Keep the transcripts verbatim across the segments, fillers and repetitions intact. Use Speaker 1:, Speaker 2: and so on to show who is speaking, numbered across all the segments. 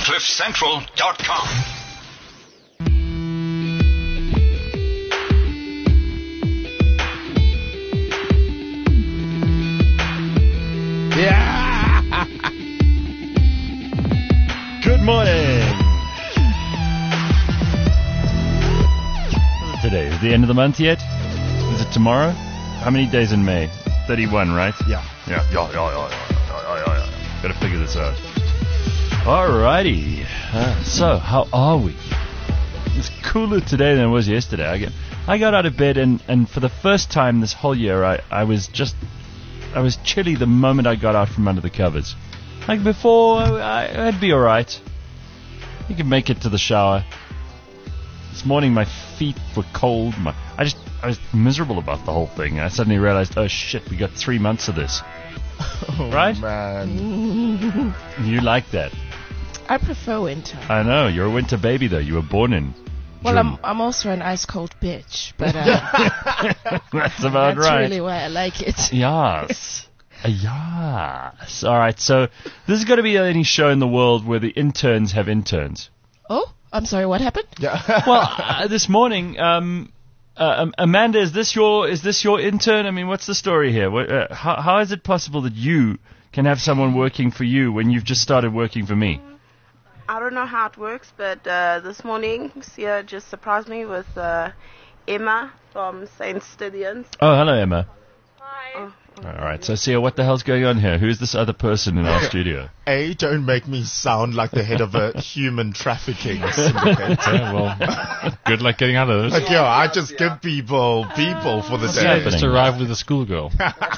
Speaker 1: cliff central dot com.
Speaker 2: Yeah! Good morning. What's it today? Is it the end of the month yet? Is it tomorrow? How many days in May? thirty-one, right?
Speaker 3: Yeah.
Speaker 2: Yeah, yeah, yeah, yeah, yeah, yeah, yeah, yeah. Gotta figure this out. Alrighty. Uh, so, how are we? It's cooler today than it was yesterday. I, get, I got out of bed and, and for the first time this whole year, I, I was just... I was chilly the moment I got out from under the covers. Like before, I, I'd be alright. You could make it to the shower. This morning my feet were cold. My, I just, I was miserable about the whole thing. I suddenly realized, oh shit, we got three months of this.
Speaker 3: Oh,
Speaker 2: right?
Speaker 3: Man.
Speaker 2: You like that.
Speaker 4: I prefer winter.
Speaker 2: I know, you're a winter baby though. You were born in
Speaker 4: Well,
Speaker 2: June.
Speaker 4: I'm I'm also an ice cold bitch, but uh,
Speaker 2: That's about
Speaker 4: that's
Speaker 2: right.
Speaker 4: really why I like it.
Speaker 2: Yes. Yes. All right. So this is going to be the only show in the world where the interns have interns.
Speaker 4: Oh, I'm sorry. What happened?
Speaker 3: Yeah.
Speaker 2: Well, uh, this morning, um, uh, um, Amanda, is this your is this your intern? I mean, what's the story here? What, uh, how how is it possible that you can have someone working for you when you've just started working for me?
Speaker 5: I don't know how it works, but uh, this morning, Sia just surprised me with uh, Emma from Saint Stithians.
Speaker 2: Oh, hello, Emma.
Speaker 5: Hi.
Speaker 2: All right. So, Sia, what the hell's going on here? Who's this other person in our studio?
Speaker 3: A, don't make me sound like the head of a human trafficking syndicate.
Speaker 6: Yeah, well, good luck getting out of this.
Speaker 3: Like, yo, I just give people people for the
Speaker 2: What's
Speaker 3: day.
Speaker 2: happening?
Speaker 6: Just arrived with a schoolgirl.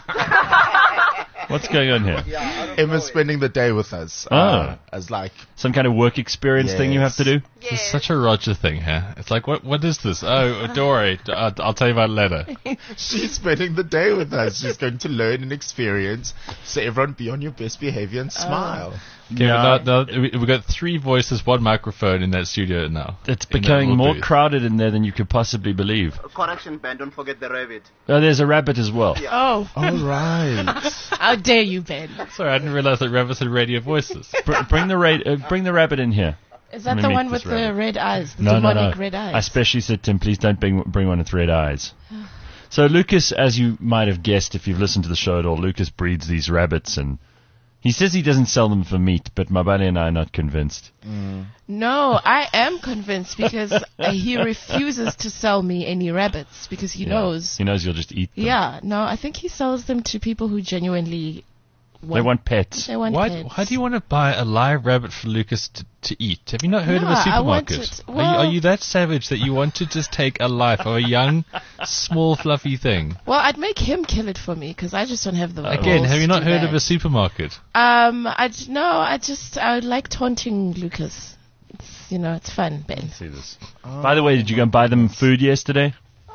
Speaker 2: What's going on here?
Speaker 3: Emma's spending the day with us.
Speaker 2: Oh.
Speaker 3: Uh, as like,
Speaker 2: Some kind of work experience thing you have to do?
Speaker 6: This is such a Roger thing, huh? It's like, what? What is this? Oh, don't worry. I'll, I'll tell you about it later.
Speaker 3: she's spending the day with us. She's going to learn and experience. So everyone be on your best behavior and smile.
Speaker 6: Okay,
Speaker 2: Yeah.
Speaker 6: but now, now, we- we've got three voices, one microphone in that studio now.
Speaker 2: It's
Speaker 6: In that
Speaker 2: becoming
Speaker 6: little
Speaker 2: more
Speaker 6: booth.
Speaker 2: crowded in there than you could possibly believe.
Speaker 7: Correction, Ben, don't forget the rabbit.
Speaker 2: Oh, there's a rabbit as well.
Speaker 4: Oh,
Speaker 3: All right.
Speaker 4: how dare you, Ben?
Speaker 6: Sorry, I didn't realize that rabbits had radio voices.
Speaker 2: Br- bring the ra- uh, bring the rabbit in here.
Speaker 4: Is that
Speaker 2: Let me
Speaker 4: the
Speaker 2: meet
Speaker 4: one
Speaker 2: this
Speaker 4: with the
Speaker 2: rabbit.
Speaker 4: red eyes? The
Speaker 2: No, no,
Speaker 4: demonic
Speaker 2: no.
Speaker 4: red eyes?
Speaker 2: I especially said to him, please don't bring, bring one with red eyes. So Lucas, as you might have guessed if you've listened to the show at all, Lucas breeds these rabbits and he says he doesn't sell them for meat, but Mabale and I are not convinced.
Speaker 4: No, I am convinced because uh, he refuses to sell me any rabbits because he
Speaker 2: Yeah.
Speaker 4: knows.
Speaker 2: He knows you'll just eat them.
Speaker 4: Yeah, no, I think he sells them to people who genuinely want,
Speaker 2: They want pets.
Speaker 4: they want
Speaker 6: Why,
Speaker 4: pets.
Speaker 6: why do you want to buy a live rabbit for Lucas to, to eat? Have you not heard of a
Speaker 4: Yeah, I want
Speaker 6: supermarket?
Speaker 4: it.
Speaker 6: are, you,
Speaker 4: Well-
Speaker 6: are you that savage that you want to just take a life of a young, small, fluffy thing?
Speaker 4: Well, I'd make him kill it for me because I just don't have the
Speaker 6: Again,
Speaker 4: balls
Speaker 6: have you
Speaker 4: to
Speaker 6: not
Speaker 4: do
Speaker 6: heard
Speaker 4: that.
Speaker 6: of a supermarket?
Speaker 4: Um, I j- no, I just I like taunting Lucas. It's, you know, it's fun, Ben.
Speaker 2: See this. By the way, did you go and buy them food yesterday?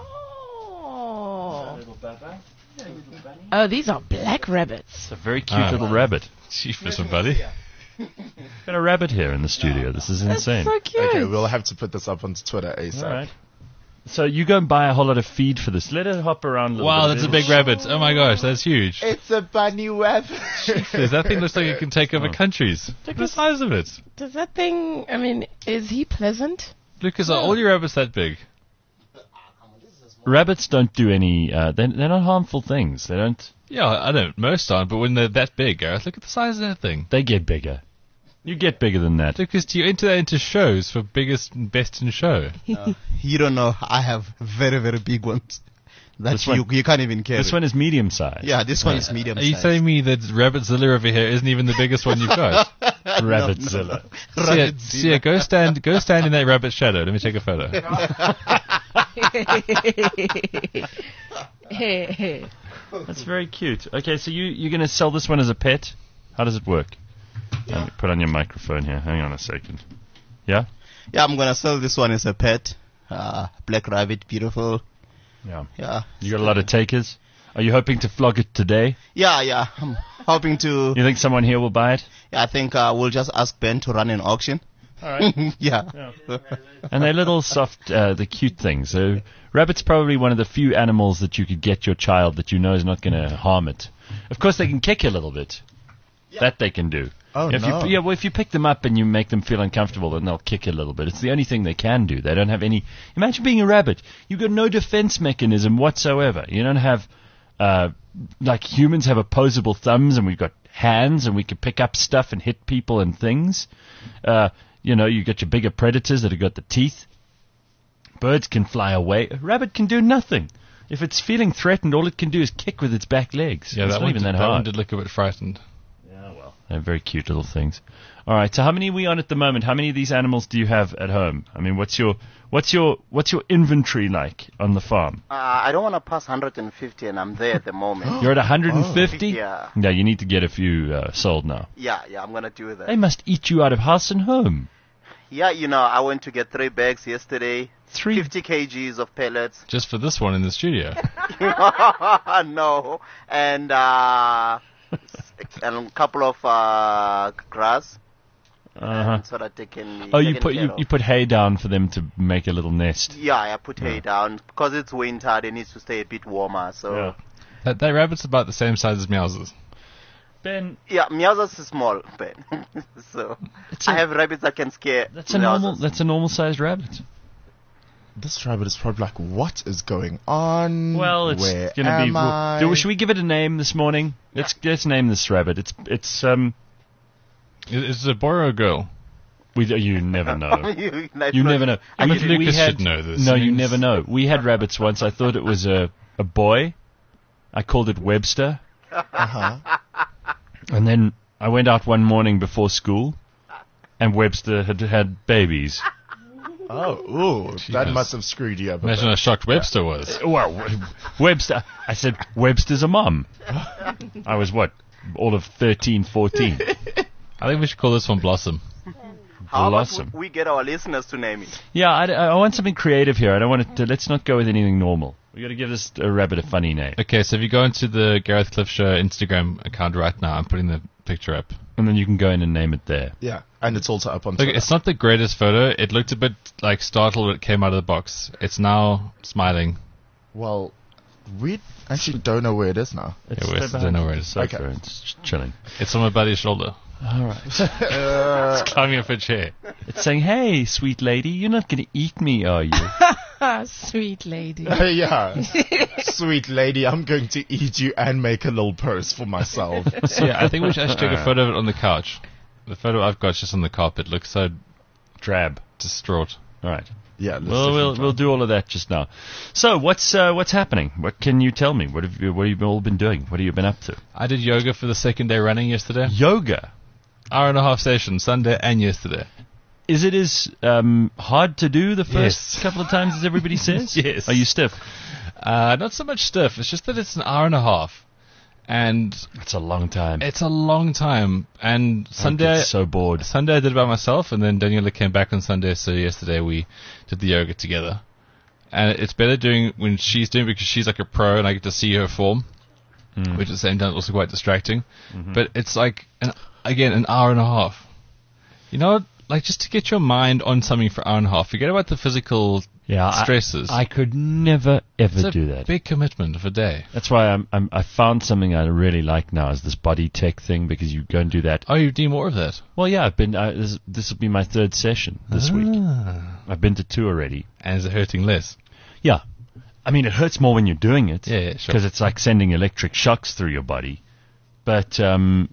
Speaker 4: Oh. Oh, these are black rabbits.
Speaker 2: It's a very cute
Speaker 6: Ah.
Speaker 2: little rabbit.
Speaker 6: Chief Fisher, buddy.
Speaker 2: Got a rabbit here in the studio. This is insane.
Speaker 4: So cute.
Speaker 3: Okay, we'll have to put this up onto Twitter ASAP.
Speaker 2: All right. So you go and buy a whole lot of feed for this. Let it hop around a little
Speaker 6: Wow,
Speaker 2: bit.
Speaker 6: that's a big rabbit. Oh my gosh, that's huge.
Speaker 3: It's a bunny rabbit.
Speaker 6: That thing looks like it can take over countries. Look at the size of it.
Speaker 4: Does that thing? I mean, is he pleasant?
Speaker 6: Lucas, are all your rabbits that big?
Speaker 2: Rabbits don't do any. Uh, they're, they're not harmful things. They don't.
Speaker 6: Yeah, I don't. Most aren't, but when they're that big, Gareth, look at the size of that thing.
Speaker 2: They get bigger. You get bigger than that.
Speaker 6: Lucas, do you enter that into shows for biggest and best in show?
Speaker 7: You don't know. I have very, very big ones. That
Speaker 2: This
Speaker 7: you,
Speaker 2: one-
Speaker 7: you can't even carry.
Speaker 2: This one is medium sized.
Speaker 7: Yeah, this one is medium
Speaker 6: Are you
Speaker 7: size.
Speaker 6: telling me that Rabbitzilla over here isn't even the biggest one you've got?
Speaker 2: Rabbitzilla.
Speaker 6: Sia, Sia, go stand, go stand in that rabbit's shadow. Let me take a photo.
Speaker 2: That's very cute. Okay, so you you're gonna sell this one as a pet? How does it work? Let me put on your microphone here. Hang on a second. Yeah.
Speaker 7: Yeah, I'm gonna sell this one as a pet. Uh, black rabbit, beautiful.
Speaker 2: Yeah.
Speaker 7: Yeah.
Speaker 2: You got a lot of takers. Are you hoping to flog it today?
Speaker 7: Yeah, yeah. I'm hoping to.
Speaker 2: You think someone here will buy it?
Speaker 7: Yeah, I think uh, we'll just ask Ben to run an auction.
Speaker 2: All right.
Speaker 7: yeah.
Speaker 2: And they're little soft, uh, the cute things. So rabbit's probably one of the few animals that you could get your child that you know is not going to harm it. Of course, they can kick a little bit. That they can do.
Speaker 3: Oh,
Speaker 2: if
Speaker 3: no.
Speaker 2: You, yeah, well, if you pick them up and you make them feel uncomfortable, then they'll kick a little bit. It's the only thing they can do. They don't have any... Imagine being a rabbit. You've got no defense mechanism whatsoever. You don't have... Uh, like humans have opposable thumbs and we've got hands and we can pick up stuff and hit people and things. Uh, you know, you got your bigger predators that have got the teeth. Birds can fly away. A rabbit can do nothing. If it's feeling threatened, all it can do is kick with its back legs.
Speaker 6: Yeah,
Speaker 2: it's
Speaker 6: that
Speaker 2: not
Speaker 6: one,
Speaker 2: even
Speaker 6: did,
Speaker 2: that
Speaker 6: that
Speaker 2: hard.
Speaker 6: one did look a bit frightened.
Speaker 2: Yeah, well, they're very cute little things. All right, so how many are we on at the moment? How many of these animals do you have at home? I mean, what's your what's your what's your inventory like on the farm?
Speaker 8: Uh, I don't want to pass one hundred fifty, and I'm there at the moment.
Speaker 2: You're at one hundred fifty?
Speaker 8: Oh, yeah.
Speaker 2: Yeah, you need to get a few uh, sold now.
Speaker 8: Yeah, yeah, I'm going to do that.
Speaker 2: They must eat you out of house and home.
Speaker 8: Yeah, you know, I went to get three bags yesterday.
Speaker 2: Three?
Speaker 8: fifty kilograms of pellets.
Speaker 6: Just for this one in the studio.
Speaker 8: No. And, uh, and a couple of uh, grass.
Speaker 2: Uh-huh.
Speaker 8: So that they can be
Speaker 2: Oh, you
Speaker 8: taken
Speaker 2: put
Speaker 8: care
Speaker 2: you,
Speaker 8: of.
Speaker 2: you put hay down for them to make a little nest.
Speaker 8: Yeah, I put hay
Speaker 2: Yeah.
Speaker 8: down. Because it's winter, they need to stay a bit warmer. So,
Speaker 2: Yeah.
Speaker 8: yeah,
Speaker 6: That, that rabbit's about the same size as Meows's.
Speaker 2: Ben,
Speaker 8: Meows's is small, Ben. So,
Speaker 2: It's
Speaker 8: I
Speaker 2: a-
Speaker 8: have rabbits that can scare
Speaker 2: that's a normal
Speaker 8: Meows's.
Speaker 2: that's a normal sized rabbit.
Speaker 3: This rabbit is probably like, what is going on?
Speaker 2: Well, it's
Speaker 3: Where
Speaker 2: gonna be.
Speaker 3: am I?
Speaker 2: Do, should we give it a name this morning? Let's let's name this rabbit. It's it's um.
Speaker 6: Is, is it a boy or a girl?
Speaker 2: We you never know.
Speaker 8: you like,
Speaker 2: You never know.
Speaker 6: I
Speaker 2: We-
Speaker 6: mean, Lucas
Speaker 2: we had,
Speaker 6: should know this.
Speaker 2: No,
Speaker 6: I
Speaker 2: you
Speaker 6: mean,
Speaker 2: never know. We had rabbits once. I thought it was a a boy. I called it Webster,
Speaker 3: Uh-huh.
Speaker 2: and then I went out one morning before school, and Webster had had babies.
Speaker 3: Oh, ooh, that
Speaker 6: Jeez.
Speaker 3: must have screwed you up. a
Speaker 6: Imagine
Speaker 3: bit.
Speaker 6: how shocked Webster was.
Speaker 2: Well, We- Webster. I said Webster's a mum. I was what, all of thirteen, fourteen.
Speaker 6: I think we should call this one Blossom.
Speaker 8: How about
Speaker 2: Blossom.
Speaker 8: we we get our listeners to name it?
Speaker 2: Yeah, I, I want something creative here. I don't want it to. Let's not go with anything normal. We got to give this a rabbit a funny name,
Speaker 6: Okay, so if you go into the Gareth Cliff Show Instagram account right now, I'm putting the picture up.
Speaker 2: and then you can go in and name it there.
Speaker 3: Yeah, and it's also up on
Speaker 6: Look,
Speaker 3: Twitter.
Speaker 6: it's not the greatest photo. It looked a bit like startled when it came out of the box. It's now smiling.
Speaker 3: Well, we actually don't know where it is now.
Speaker 2: It's
Speaker 6: Yeah, we
Speaker 2: behind
Speaker 6: don't know where it is.
Speaker 2: sofa.
Speaker 3: Okay.
Speaker 2: It's ch- chilling.
Speaker 6: It's on my buddy's shoulder.
Speaker 2: All right.
Speaker 3: Uh,
Speaker 6: Climbing up a chair.
Speaker 2: It's saying, "Hey, sweet lady, you're not going to eat me, are you?"
Speaker 4: Ah, sweet lady.
Speaker 3: yeah, sweet lady, I'm going to eat you and make a little purse for myself.
Speaker 6: So yeah, I think we should actually take a photo of it on the couch. The photo I've got is just on the carpet. Looks so
Speaker 2: Drab.
Speaker 6: distraught.
Speaker 2: All right.
Speaker 3: Yeah, let's
Speaker 2: Well, we'll
Speaker 3: definitely
Speaker 2: we'll do all of that just now. So, what's uh, what's happening? What can you tell me? What have you what have you all been doing? What have you been up to?
Speaker 6: I did yoga for the second day running yesterday.
Speaker 2: Yoga.
Speaker 6: Hour and a half session, Sunday and yesterday.
Speaker 2: Is it as um, hard to do the first
Speaker 6: Yes.
Speaker 2: couple of times as everybody says?
Speaker 6: Yes.
Speaker 2: Are you stiff?
Speaker 6: Uh, not so much stiff. It's just that it's an hour and a half. And
Speaker 2: That's a long time.
Speaker 6: it's a long time. And
Speaker 2: I
Speaker 6: Sunday,
Speaker 2: get so bored.
Speaker 6: Sunday I did it by myself, and then Daniela came back on Sunday, so yesterday we did the yoga together. And it's better doing when she's doing it because she's like a pro and I get to see her form,
Speaker 2: Mm.
Speaker 6: which at the same time is also quite distracting.
Speaker 2: Mhm.
Speaker 6: But it's like, an, again, an hour and a half. You know, like just to get your mind on something for an hour and a half, forget about the physical
Speaker 2: Yeah, I-
Speaker 6: stresses.
Speaker 2: I could never ever
Speaker 6: it's a
Speaker 2: do that.
Speaker 6: big commitment of a day.
Speaker 2: That's why I'm, I'm I found something I really like now is this body tech thing because you go and do that.
Speaker 6: Oh, you do more of that?
Speaker 2: Well, yeah, I've been. Uh, this this will be my third session this week.
Speaker 6: Ah.
Speaker 2: I've been to two already.
Speaker 6: And is it hurting less?
Speaker 2: Yeah, I mean it hurts more when you're doing it.
Speaker 6: Yeah, yeah, sure.
Speaker 2: Because it's like sending electric shocks through your body. But um,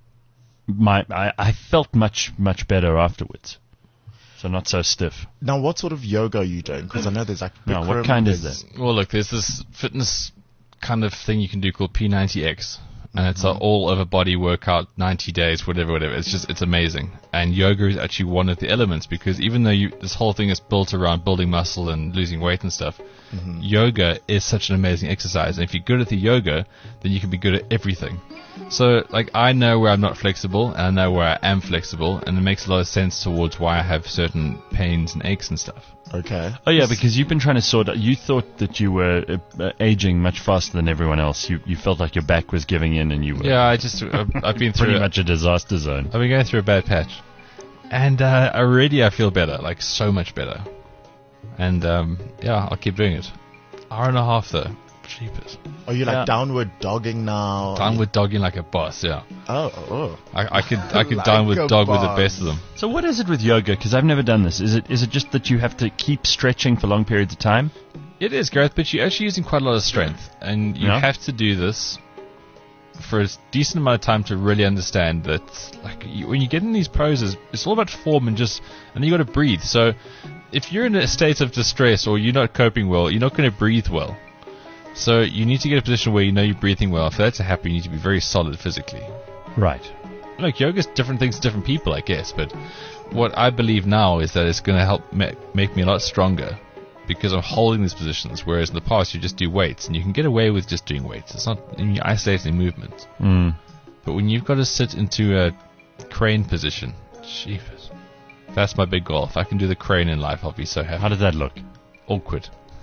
Speaker 2: my I, I felt much much better afterwards. So not so stiff.
Speaker 3: Now, what sort of yoga are you doing? Because I know there's like
Speaker 2: No, what
Speaker 3: Bikram,
Speaker 2: kind is
Speaker 3: there's-
Speaker 2: that?
Speaker 6: Well, look, there's this fitness kind of thing you can do called P ninety X. And it's an all-over body workout, ninety days, whatever, whatever. It's just, it's amazing. And yoga is actually one of the elements because even though you, this whole thing is built around building muscle and losing weight and stuff, yoga is such an amazing exercise. And if you're good at the yoga, then you can be good at everything. So, like, I know where I'm not flexible, and I know where I am flexible, and it makes a lot of sense towards why I have certain pains and aches and stuff.
Speaker 3: Okay.
Speaker 2: Oh yeah, because you've been trying to sort out. You thought that you were uh, uh, aging much faster than everyone else. You you felt like your back was giving in, and you were
Speaker 6: Yeah, I just, I've, I've been through
Speaker 2: pretty
Speaker 6: it.
Speaker 2: much a disaster zone.
Speaker 6: I've been going through a bad patch. And uh, already I feel better, like so much better. And um, yeah, I'll keep doing it. Hour and a half though. Jeepers.
Speaker 3: Are you like
Speaker 2: Yeah.
Speaker 3: downward dogging now?
Speaker 6: Downward dogging like a boss, yeah.
Speaker 3: Oh, oh.
Speaker 6: I, I could I could
Speaker 3: Like
Speaker 6: downward
Speaker 3: a
Speaker 6: dog with the
Speaker 3: boss.
Speaker 6: best of them.
Speaker 2: So what is it with yoga? Because I've never done this. Is it is it just that you have to keep stretching for long periods of time?
Speaker 6: It is, Gareth, but you're actually using quite a lot of strength, and you
Speaker 2: Yeah.
Speaker 6: have to do this for a decent amount of time to really understand that. Like you, when you get in these poses, it's all about form and just, and you got to breathe. So if you're in a state of distress or you're not coping well, you're not going to breathe well. So you need to get a position where you know you're breathing well. For that to happen, you need to be very solid physically.
Speaker 2: Right.
Speaker 6: Look, yoga's different things to different people, I guess, but what I believe now is that it's going to help ma- make me a lot stronger because I'm holding these positions, whereas in the past you just do weights, and you can get away with just doing weights. It's not you're isolating movement.
Speaker 2: Mm.
Speaker 6: But when you've got to sit into a crane position, jeepers. That's my big goal. If I can do the crane in life, I'll be so happy.
Speaker 2: How does that look?
Speaker 6: Awkward.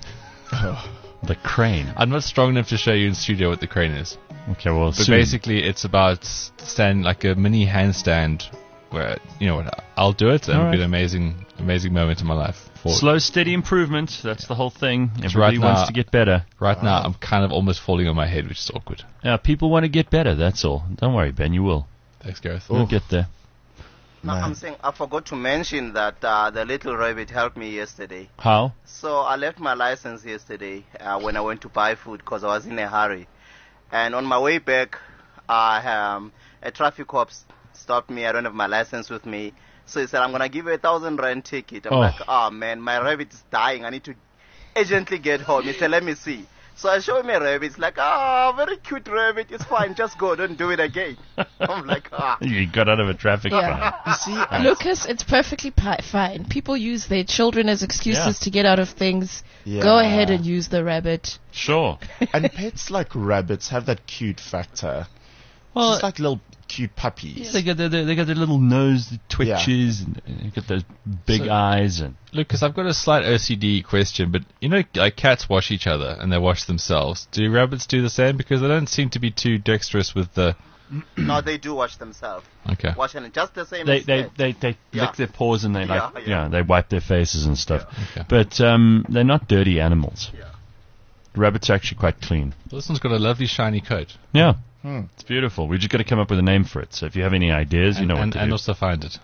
Speaker 2: The crane.
Speaker 6: I'm not strong enough to show you in studio what the crane is.
Speaker 2: Okay, well,
Speaker 6: But
Speaker 2: soon.
Speaker 6: basically, it's about stand like a mini handstand, where you know what, I'll do it, and
Speaker 2: All
Speaker 6: it'll be
Speaker 2: right.
Speaker 6: an amazing, amazing moment in my life. Forward.
Speaker 2: Slow, steady improvement. That's the whole thing.
Speaker 6: right
Speaker 2: Everybody wants
Speaker 6: now-
Speaker 2: to get better.
Speaker 6: Right now, I'm kind of almost falling on my head, which is awkward.
Speaker 2: Yeah, people want to get better. That's all. Don't worry, Ben. You will.
Speaker 6: Thanks, Gareth.
Speaker 2: You'll get there.
Speaker 8: No, I'm saying I forgot to mention that uh, the little rabbit helped me yesterday.
Speaker 2: How?
Speaker 8: So I left my license yesterday uh, when I went to buy food because I was in a hurry. And on my way back, I, um, a traffic cop s- stopped me. I don't have my license with me. So he said, I'm going to give you a thousand rand ticket. I'm
Speaker 2: Oh.
Speaker 8: like, oh man, my rabbit is dying. I need to urgently get home. He said, let me see. So I show him a rabbit. It's like, ah, very cute rabbit. It's fine. Just go. Don't do it again. I'm like, ah.
Speaker 2: You got out of a traffic
Speaker 4: Yeah.
Speaker 2: fine.
Speaker 3: You see,
Speaker 4: Lucas, it's perfectly pi- fine. People use their children as excuses
Speaker 2: Yeah.
Speaker 4: to get out of things.
Speaker 3: Yeah.
Speaker 4: Go ahead and use the rabbit.
Speaker 2: Sure.
Speaker 3: and pets like rabbits have that cute factor.
Speaker 2: Well,
Speaker 3: Just like little cute puppies.
Speaker 2: yeah, they got their, they got their little nose that twitches, and they got those big
Speaker 6: So-
Speaker 2: eyes, and
Speaker 6: Lucas, I've got a slight O C D question, but you know, like cats wash each other and they wash themselves. Do rabbits do the same? Because they don't seem to be too dexterous with the.
Speaker 8: No, they do wash themselves.
Speaker 6: Okay.
Speaker 8: Wash and just the same
Speaker 2: they
Speaker 8: as
Speaker 2: they
Speaker 8: pets.
Speaker 2: they, they
Speaker 8: Yeah.
Speaker 2: lick their paws and they like
Speaker 8: Yeah,
Speaker 2: yeah,
Speaker 8: yeah.
Speaker 2: they wipe their faces and stuff.
Speaker 6: Okay.
Speaker 2: But um, they're not dirty animals.
Speaker 8: Yeah.
Speaker 2: Rabbits are actually quite clean.
Speaker 6: Well, this one's got a lovely shiny coat.
Speaker 2: Yeah.
Speaker 3: Hmm.
Speaker 2: It's beautiful. We just got to come up with a name for it. So if you have any ideas, you
Speaker 6: And,
Speaker 2: know
Speaker 6: and,
Speaker 2: what to
Speaker 6: and
Speaker 2: do.
Speaker 6: also find it.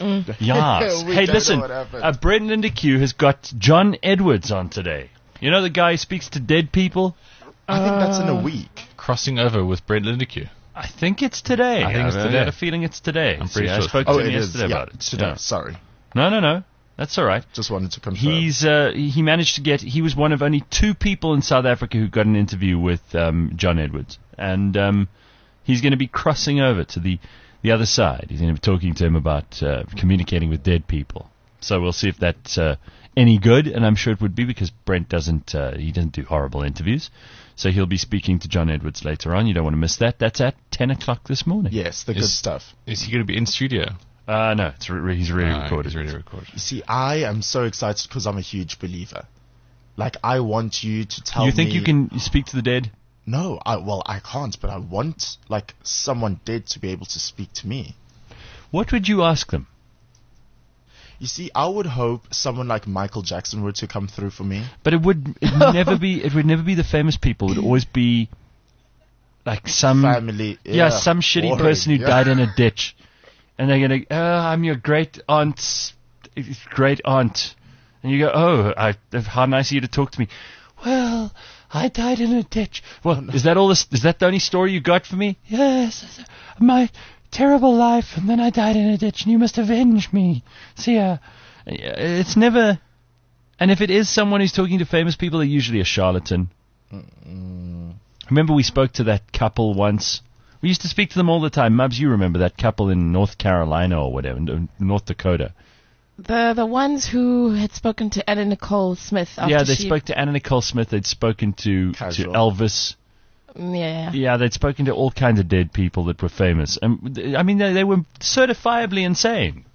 Speaker 2: Yes.
Speaker 3: We
Speaker 2: Hey,
Speaker 3: don't know
Speaker 2: listen.
Speaker 3: what happened.
Speaker 2: Uh, Brendan Lindeque has got John Edwards on today. You know the guy who speaks to dead people?
Speaker 3: I think that's in a week.
Speaker 6: Crossing over with Brent Lindeque.
Speaker 2: I think it's today.
Speaker 6: I think it's
Speaker 2: I've
Speaker 6: today.
Speaker 2: got a feeling it's today.
Speaker 6: I'm pretty
Speaker 2: See, I
Speaker 6: sure.
Speaker 2: spoke
Speaker 3: Oh,
Speaker 2: to him
Speaker 3: it is.
Speaker 2: yesterday
Speaker 3: Yeah,
Speaker 2: about it.
Speaker 3: it's today.
Speaker 2: Yeah.
Speaker 3: Sorry.
Speaker 2: No, no, no. That's all right.
Speaker 3: Just wanted to confirm.
Speaker 2: He's uh, he managed to get. He was one of only two people in South Africa who got an interview with um, John Edwards, and um, he's going to be crossing over to the the other side. He's going to be talking to him about uh, communicating with dead people. So we'll see if that's uh, any good, and I'm sure it would be because Brent doesn't uh, he doesn't do horrible interviews. So he'll be speaking to John Edwards later on. You don't want to miss that. That's at ten o'clock this morning.
Speaker 3: Yes, the good
Speaker 6: Is-
Speaker 3: stuff.
Speaker 6: Is he going to be in studio?
Speaker 2: Uh, no, it's re- he's really
Speaker 6: Ah,
Speaker 2: recorded.
Speaker 6: He's really recorded.
Speaker 3: You see, I am so excited because I'm a huge believer. Like, I want you to tell me...
Speaker 2: You think you can speak to the dead?
Speaker 3: No, I, well, I can't, but I want, like, someone dead to be able to speak to me.
Speaker 2: What would you ask them?
Speaker 3: You see, I would hope someone like Michael Jackson were to come through for me.
Speaker 2: But it would it would never be it would never be the famous people. It would always be like some
Speaker 3: Family.
Speaker 2: yeah,
Speaker 3: Yeah,
Speaker 2: some shitty
Speaker 3: boring,
Speaker 2: person who
Speaker 3: yeah.
Speaker 2: died in a ditch, and they're gonna oh, I'm your great aunt's great aunt, and you go oh I, how nice of you to talk to me. Well, I died in a ditch. Well, is that all? This, is that the only story you got for me? Yes, my terrible life, and then I died in a ditch, and you must avenge me. See, uh, it's never. And if it is someone who's talking to famous people, they're usually a charlatan. Remember, we spoke to that couple once. We used to speak to them all the time. Mubs, you remember that couple in North Carolina or whatever, in North Dakota.
Speaker 4: The the ones who had spoken to Anna Nicole Smith. After
Speaker 2: Yeah, they
Speaker 4: she,
Speaker 2: spoke to Anna Nicole Smith. They'd spoken to, to
Speaker 3: Casual.
Speaker 2: Elvis.
Speaker 4: Yeah.
Speaker 2: Yeah, they'd spoken to all kinds of dead people that were famous. And th- I mean, they, they were certifiably insane.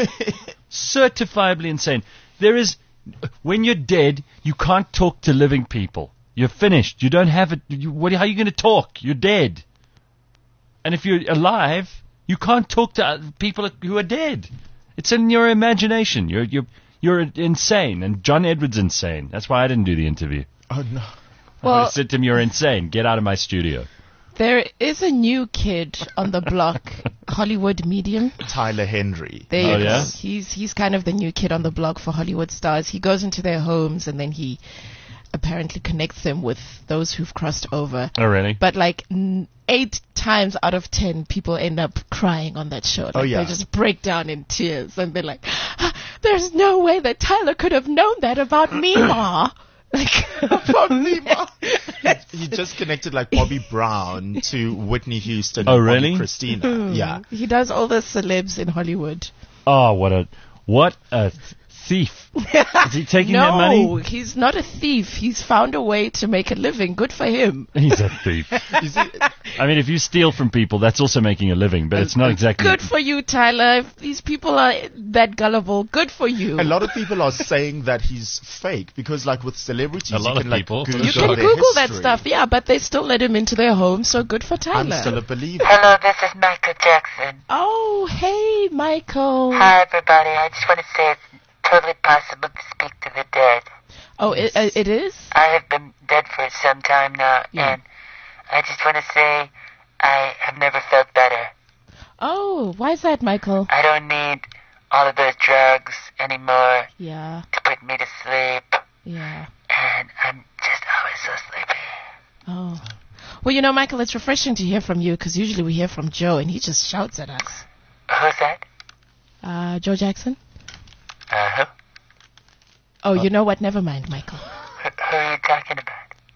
Speaker 2: Certifiably insane. There is, when you're dead, you can't talk to living people. You're finished. You don't have it. You, what, how are you going to talk? You're dead. And if you're alive, you can't talk to uh, people who are dead. It's in your imagination. You're you're you're insane. And John Edwards insane. That's why I didn't do the interview.
Speaker 3: Oh, no.
Speaker 2: I would
Speaker 4: Well,
Speaker 2: have said to him, "You're insane. Get out of my studio."
Speaker 4: there is a new kid on the block, Hollywood medium.
Speaker 3: Tyler Henry.
Speaker 4: There you
Speaker 2: Oh,
Speaker 4: go.
Speaker 2: yeah?
Speaker 4: He's he's kind of the new kid on the block for Hollywood stars. He goes into their homes and then he apparently connects them with those who've crossed over.
Speaker 2: Oh, really?
Speaker 4: But like n- eight times out of ten, people end up crying on that show. Like,
Speaker 3: Oh, yeah.
Speaker 4: They just break down in tears and they're like, "Ah, "There's no way that Tyler could have known that about me, Ma." Like, about me, Ma.
Speaker 3: He just connected like Bobby Brown to Whitney Houston
Speaker 2: Oh,
Speaker 3: and Bobby
Speaker 2: really?
Speaker 3: Christina. Yeah.
Speaker 4: He does all the celebs in Hollywood.
Speaker 2: Oh, what a what a thief! Is he taking
Speaker 4: no,
Speaker 2: that money?
Speaker 4: he's not a thief. He's found a way to make a living. Good for him.
Speaker 2: He's a thief.
Speaker 3: Is it,
Speaker 2: I mean, if you steal from people, that's also making a living, but it's not exactly.
Speaker 4: Good for you, Tyler. If these people are that gullible, good for you.
Speaker 3: a lot of people are saying that he's fake because, like, with celebrities,
Speaker 6: A lot
Speaker 3: you
Speaker 6: of
Speaker 3: can like
Speaker 6: people.
Speaker 3: Google,
Speaker 4: You can
Speaker 3: their
Speaker 4: Google that
Speaker 3: history.
Speaker 4: stuff, yeah, but they still let him into their home, so good for
Speaker 3: I'm
Speaker 4: Tyler.
Speaker 3: still a believer.
Speaker 9: Hello, this is Michael Jackson.
Speaker 4: Oh, hey, Michael.
Speaker 9: Hi, everybody. I just want to say it's totally possible to speak to the dead.
Speaker 4: Oh, it, uh, it is?
Speaker 9: I have been dead for some time now,
Speaker 4: Yeah.
Speaker 9: and I just want to say I have never felt better.
Speaker 4: Oh, why is that, Michael?
Speaker 9: I don't need all of those drugs anymore
Speaker 4: Yeah,
Speaker 9: to put me to sleep,
Speaker 4: yeah.
Speaker 9: and I'm just always so sleepy.
Speaker 4: Oh. Well, you know, Michael, it's refreshing to hear from you, because usually we hear from Joe, and he just shouts at us.
Speaker 9: Who's that?
Speaker 4: Uh, Joe Jackson?
Speaker 9: Uh, who?
Speaker 4: Oh, you know what? Never mind, Michael.
Speaker 9: Who, who are you talking about?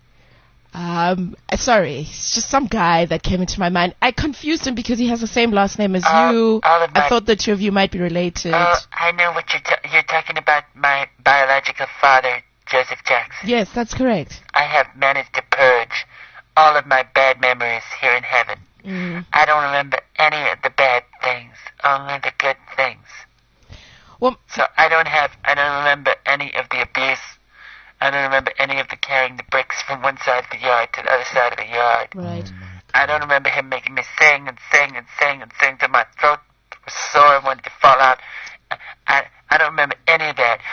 Speaker 4: Um, uh, sorry, it's just some guy that came into my mind. I confused him because he has the same last name as
Speaker 9: Uh,
Speaker 4: you.
Speaker 9: all of
Speaker 4: I
Speaker 9: my-
Speaker 4: thought the two of you might be related.
Speaker 9: Oh, I know what you're ta- you're talking about. My biological father, Joseph Jackson.
Speaker 4: Yes, that's correct.
Speaker 9: I have managed to purge all of my bad memories here in heaven.
Speaker 4: Mm.
Speaker 9: I don't remember any of the bad things, only the good things.
Speaker 4: Well,
Speaker 9: So I don't have, I don't remember any of the abuse. I don't remember any of the carrying the bricks from one side of the yard to the other side of the yard.
Speaker 4: right.
Speaker 9: I don't remember him making me sing and sing and sing and sing till my throat was sore and wanted to fall out. I, I don't remember any of that.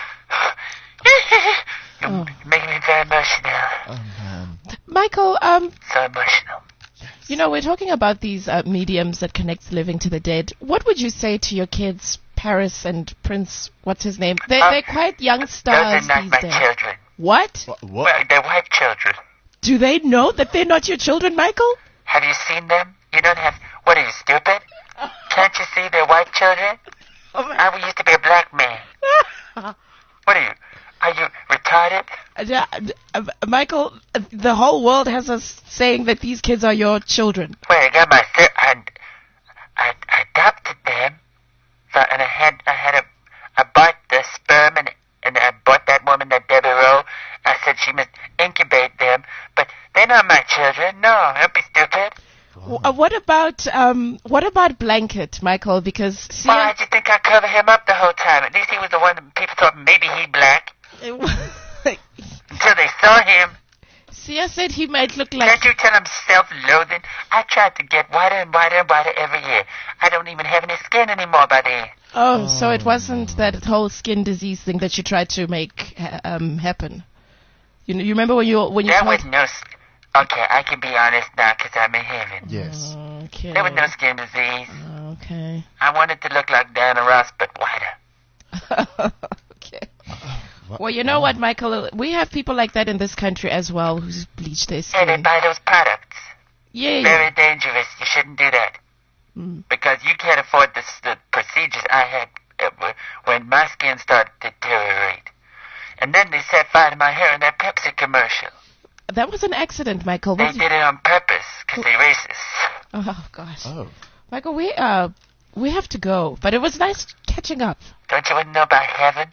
Speaker 9: You're
Speaker 4: Oh.
Speaker 9: making me very emotional.
Speaker 3: Oh, man.
Speaker 4: Michael, um,
Speaker 9: So emotional.
Speaker 4: you know, we're talking about these uh, mediums that connect the living to the dead. What would you say to your kids, Paris and Prince, what's his name? They're,
Speaker 9: Uh,
Speaker 4: they're quite young
Speaker 9: Those
Speaker 4: stars
Speaker 9: are not
Speaker 4: these
Speaker 9: my
Speaker 4: days.
Speaker 9: children.
Speaker 4: What?
Speaker 3: What?
Speaker 9: Well, they're white children.
Speaker 4: Do they know that they're not your children, Michael?
Speaker 9: Have you seen them? You don't have... What, are you stupid? Can't you see they're white children? I used to be a black man. What are you? Are you retarded?
Speaker 4: Uh, uh, Michael, uh, the whole world has us saying that these kids are your children.
Speaker 9: Well, I got my... Th- I, I, I adopted them. So, and I had... I had a... I bought the sperm and... And I bought that woman, that Debbie Rowe. I said she must incubate them. But they're not my children. No, don't be stupid.
Speaker 4: W- uh, what about um? What about Blanket, Michael? Because see,
Speaker 9: Why did you think I covered him up the whole time? At least he was the one that people thought maybe he black. Until they saw him.
Speaker 4: Sia said he might look like.
Speaker 9: Can't you tell I'm self-loathing? I tried to get whiter and whiter and whiter every year. I don't even have any skin anymore by then.
Speaker 4: Oh, so it wasn't that whole skin disease thing that you tried to make ha- um happen. You know, you remember when you when you
Speaker 9: There
Speaker 4: told-
Speaker 9: was no... s- Okay, I can be honest now because I'm in heaven.
Speaker 3: Yes.
Speaker 4: Okay.
Speaker 9: There was no skin disease.
Speaker 4: Okay.
Speaker 9: I wanted to look like Diana Ross, but whiter.
Speaker 4: Okay. Well, you know what, Michael? We have people like that in this country as well who's bleached their
Speaker 9: Hey, they
Speaker 4: skin.
Speaker 9: buy those products.
Speaker 4: Yeah.
Speaker 9: Very dangerous. You shouldn't do that.
Speaker 4: Mm.
Speaker 9: Because you can't afford the, the procedures I had uh, w- when my skin started to deteriorate. And then they set fire to my hair in that Pepsi commercial.
Speaker 4: That was an accident, Michael.
Speaker 9: They
Speaker 4: Was
Speaker 9: did it on purpose because they're racist.
Speaker 4: Oh gosh.
Speaker 3: Oh.
Speaker 4: Michael, we uh we have to go, but it was nice catching up.
Speaker 9: Don't you want to know about heaven?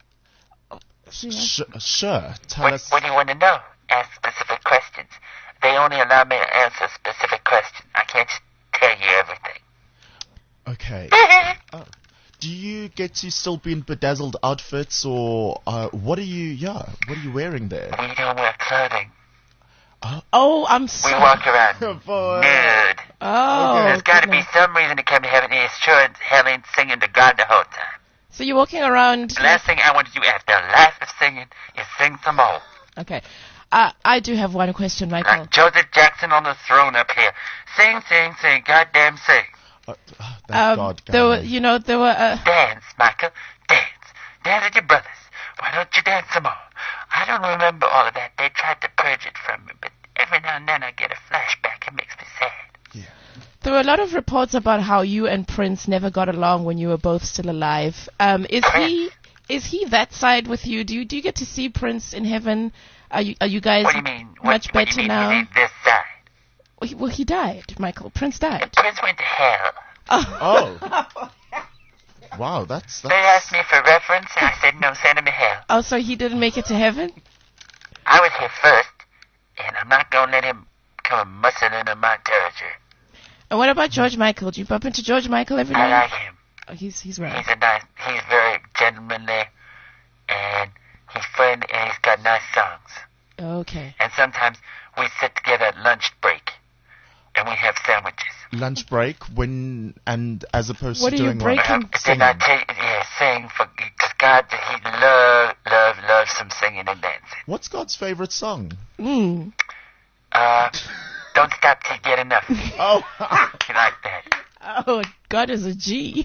Speaker 3: Sh- sure. Tell
Speaker 9: What,
Speaker 3: us.
Speaker 9: what do you want to know? Ask specific questions. They only allow me to answer specific questions. I can't just tell you everything.
Speaker 3: Okay. Oh. Do you get to still be in bedazzled outfits, or uh, what are you? Yeah, what are you wearing there?
Speaker 9: We don't wear clothing.
Speaker 4: Oh, I'm
Speaker 9: We
Speaker 4: sorry.
Speaker 9: walk around
Speaker 3: Boy.
Speaker 9: nude.
Speaker 4: Oh,
Speaker 9: There's got to be
Speaker 4: goodness.
Speaker 9: some reason to come to heaven. It's sure hell ain't singing to God the whole time.
Speaker 4: So you're walking around.
Speaker 9: The last thing I want to do after a life of singing is sing some more.
Speaker 4: Okay. Uh, I do have one question, Michael.
Speaker 9: Like Joseph Jackson on the throne up here. Sing, sing, sing, goddamn sing.
Speaker 3: Uh, oh, thank
Speaker 4: Um,
Speaker 3: God.
Speaker 4: there were,
Speaker 3: Gary.
Speaker 4: you know, there were. Uh,
Speaker 9: Dance, Michael, dance. Dance with your brothers. Why don't you dance some more? I don't remember all of that. They tried to purge it from me, but every now and then I get a flashback. It makes me sad.
Speaker 4: there were a lot of reports about how you and Prince never got along when you were both still alive. Um, is he is he that side with you? Do you do you get to see Prince in heaven? Are you are you guys
Speaker 9: What do you mean? What,
Speaker 4: much
Speaker 9: what do
Speaker 4: better
Speaker 9: you mean
Speaker 4: now?
Speaker 9: you mean this side?
Speaker 4: Well he, well, he died, Michael. Prince died.
Speaker 9: Prince went to hell.
Speaker 3: Oh. Wow, that's,
Speaker 9: They
Speaker 3: that's
Speaker 9: asked me for reference, and I said, no, send him to hell.
Speaker 4: Oh, so he didn't make it to heaven?
Speaker 9: I was here first, and I'm not going to let him come mussing into my territory.
Speaker 4: And what about George Michael? Do you bump into George Michael every
Speaker 9: I
Speaker 4: now?
Speaker 9: like him.
Speaker 4: Oh, he's he's right.
Speaker 9: He's a nice, he's very gentlemanly, and he's friendly, and he's got nice songs.
Speaker 4: Okay.
Speaker 9: And sometimes we sit together at lunch break, and we have sandwiches.
Speaker 3: lunch break when and as opposed
Speaker 4: What
Speaker 3: to
Speaker 4: are you
Speaker 3: doing
Speaker 4: breaking?
Speaker 3: what?
Speaker 9: Didn't I tell you? Yeah, sing for cause God. He love, love, love some singing and dancing.
Speaker 3: What's God's favorite song?
Speaker 4: Mm.
Speaker 9: Uh, don't stop till you get enough.
Speaker 3: Oh,
Speaker 9: You like that?
Speaker 4: Oh, God is a G.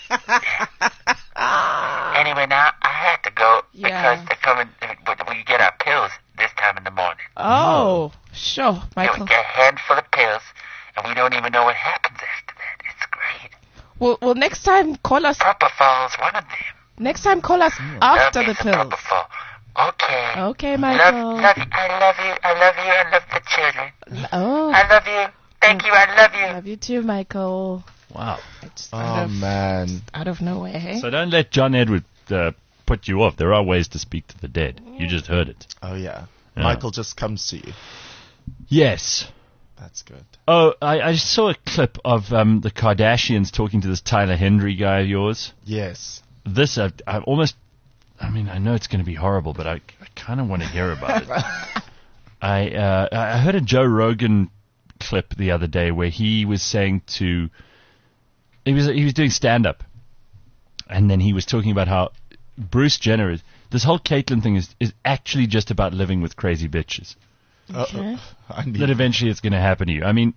Speaker 9: Anyway, now I had to go
Speaker 4: Yeah.
Speaker 9: because they're coming. We get our pills this time in the morning.
Speaker 4: Oh, sure,
Speaker 9: Yeah,
Speaker 4: Michael.
Speaker 9: we get a handful of pills, and we don't even know what happens after that. It's great.
Speaker 4: Well, well, next time call us.
Speaker 9: Propofol's one of them.
Speaker 4: Next time call us after
Speaker 9: love me
Speaker 4: the
Speaker 9: some
Speaker 4: pills.
Speaker 9: Propofol. Okay.
Speaker 4: Okay,
Speaker 9: Love,
Speaker 4: Michael.
Speaker 9: love you. I love you. I love you. I love the children.
Speaker 4: Oh,
Speaker 9: I love you. Thank you. I love you.
Speaker 4: love you too, Michael.
Speaker 2: Wow.
Speaker 4: Just out
Speaker 3: oh
Speaker 4: of,
Speaker 3: man.
Speaker 4: out of nowhere, hey?
Speaker 2: So don't let John Edward uh, put you off. There are ways to speak to the dead. You just heard it.
Speaker 3: Oh yeah.
Speaker 2: Yeah.
Speaker 3: Michael just comes to you.
Speaker 2: Yes.
Speaker 3: That's good.
Speaker 2: Oh, I, I saw a clip of um, the Kardashians talking to this Tyler Henry guy of yours.
Speaker 3: Yes.
Speaker 2: This, I, I almost, I mean, I know it's going to be horrible, but I, I kind of want to hear about it. I uh, I heard a Joe Rogan clip the other day where he was saying to, he was he was doing stand up, and then he was talking about how Bruce Jenner is, this whole Caitlyn thing is is actually just about living with crazy bitches.
Speaker 4: Okay.
Speaker 3: Uh, I need
Speaker 2: That eventually it's going to happen to you. I mean,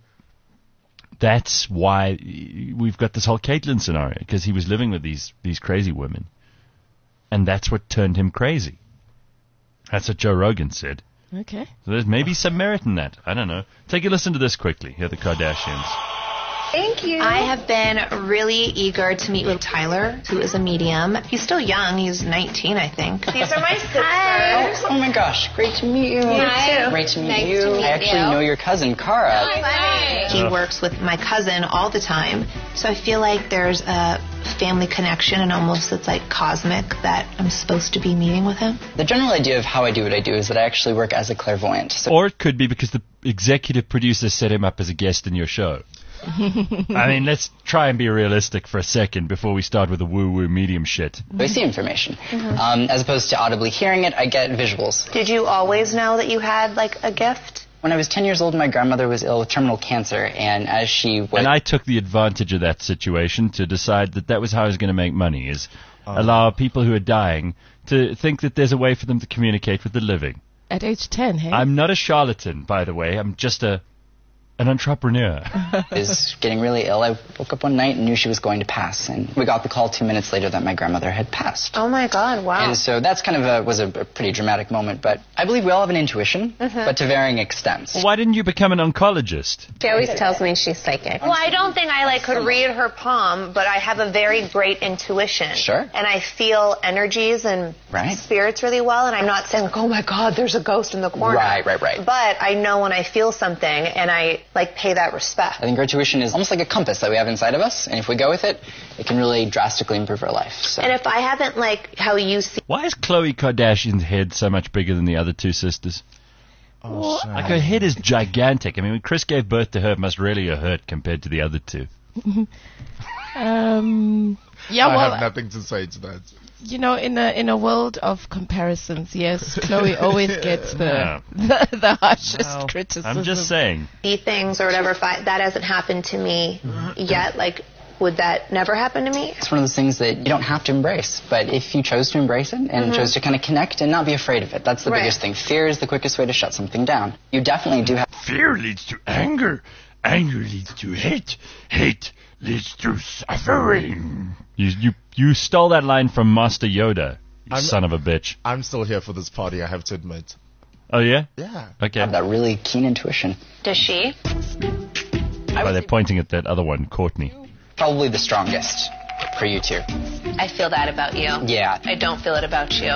Speaker 2: that's why we've got this whole Caitlyn scenario, because he was living with these these crazy women, and that's what turned him crazy. That's what Joe Rogan said.
Speaker 4: Okay.
Speaker 2: So there's maybe some merit in that. I don't know. Take a listen to this quickly. Here are the Kardashians.
Speaker 10: Thank you. I have been really eager to meet with Tyler, who is a medium. He's still young. He's nineteen, I think. These are my sisters.
Speaker 11: Oh my gosh, great to meet you.
Speaker 10: Hi.
Speaker 11: Great to meet
Speaker 10: Nice
Speaker 11: you.
Speaker 10: to meet
Speaker 11: I actually
Speaker 10: you.
Speaker 11: know your cousin, Cara.
Speaker 10: He works with my cousin all the time, so I feel like there's a family connection and almost it's like cosmic that I'm supposed to be meeting with him.
Speaker 11: The general idea of how I do what I do is that I actually work as a clairvoyant. So
Speaker 2: Or it could be because the executive producer set him up as a guest in your show. I mean, let's try and be realistic for a second before we start with the woo-woo medium shit.
Speaker 11: I see information. Um, as opposed to audibly hearing it, I get visuals.
Speaker 10: Did you always know that you had like a gift?
Speaker 11: When I was ten years old, my grandmother was ill with terminal cancer, and as she was...
Speaker 2: And I took the advantage of that situation to decide that that was how I was going to make money, is allow people who are dying to think that there's a way for them to communicate with the living.
Speaker 4: At age ten, hey?
Speaker 2: I'm not a charlatan, by the way. I'm just a an entrepreneur.
Speaker 11: is getting really ill. I woke up one night and knew she was going to pass, and we got the call two minutes later that my grandmother had passed.
Speaker 10: Oh my God, wow.
Speaker 11: And so that's kind of a, was a, a pretty dramatic moment, but I believe we all have an intuition, but to varying extents.
Speaker 2: Well, why didn't you become an oncologist?
Speaker 10: She always tells me she's psychic. Well, I don't think I like could read her palm, but I have a very great intuition.
Speaker 11: Sure.
Speaker 10: And I feel energies and
Speaker 11: Right.
Speaker 10: spirits really well, and I'm not saying like, oh my God, there's a ghost in the corner.
Speaker 11: Right, right, right.
Speaker 10: But I know when I feel something, and I like pay that respect.
Speaker 11: I think our intuition is almost like a compass that we have inside of us, and if we go with it, it can really drastically improve our life. So.
Speaker 10: And if I haven't like how you see,
Speaker 2: Why is Khloe Kardashian's head so much bigger than the other two sisters?
Speaker 3: Oh, shame.
Speaker 2: Like, her head is gigantic. I mean, when Chris gave birth to her, it must really have hurt compared to the other two.
Speaker 4: um, yeah,
Speaker 3: I
Speaker 4: well,
Speaker 3: have nothing to say to that.
Speaker 4: you know, in a in a world of comparisons, yes, Chloe always gets the
Speaker 2: Yeah.
Speaker 4: the, the harshest
Speaker 2: Well,
Speaker 4: criticism.
Speaker 2: I'm just saying.
Speaker 10: see things or whatever, if I, that hasn't happened to me yet. Like would that never happen to me?
Speaker 11: It's one of those things that you don't have to embrace, but if you chose to embrace it and
Speaker 10: Mhm.
Speaker 11: chose to kind of connect and not be afraid of it, that's the
Speaker 10: Right.
Speaker 11: biggest thing. Fear is the quickest way to shut something down. You definitely do have...
Speaker 2: Fear leads to anger. Anger leads to hate. Hate leads to suffering. You you you stole that line from Master Yoda, you
Speaker 3: I'm-
Speaker 2: son of a bitch.
Speaker 3: I'm still here for this party, I have to admit.
Speaker 2: Oh yeah?
Speaker 3: Yeah.
Speaker 2: Okay.
Speaker 11: have that really keen intuition.
Speaker 10: Does she?
Speaker 2: Oh, they're pointing at that other one, Courtney.
Speaker 11: Probably the strongest for you two.
Speaker 10: I feel that about you.
Speaker 11: Yeah.
Speaker 10: I don't feel it about you.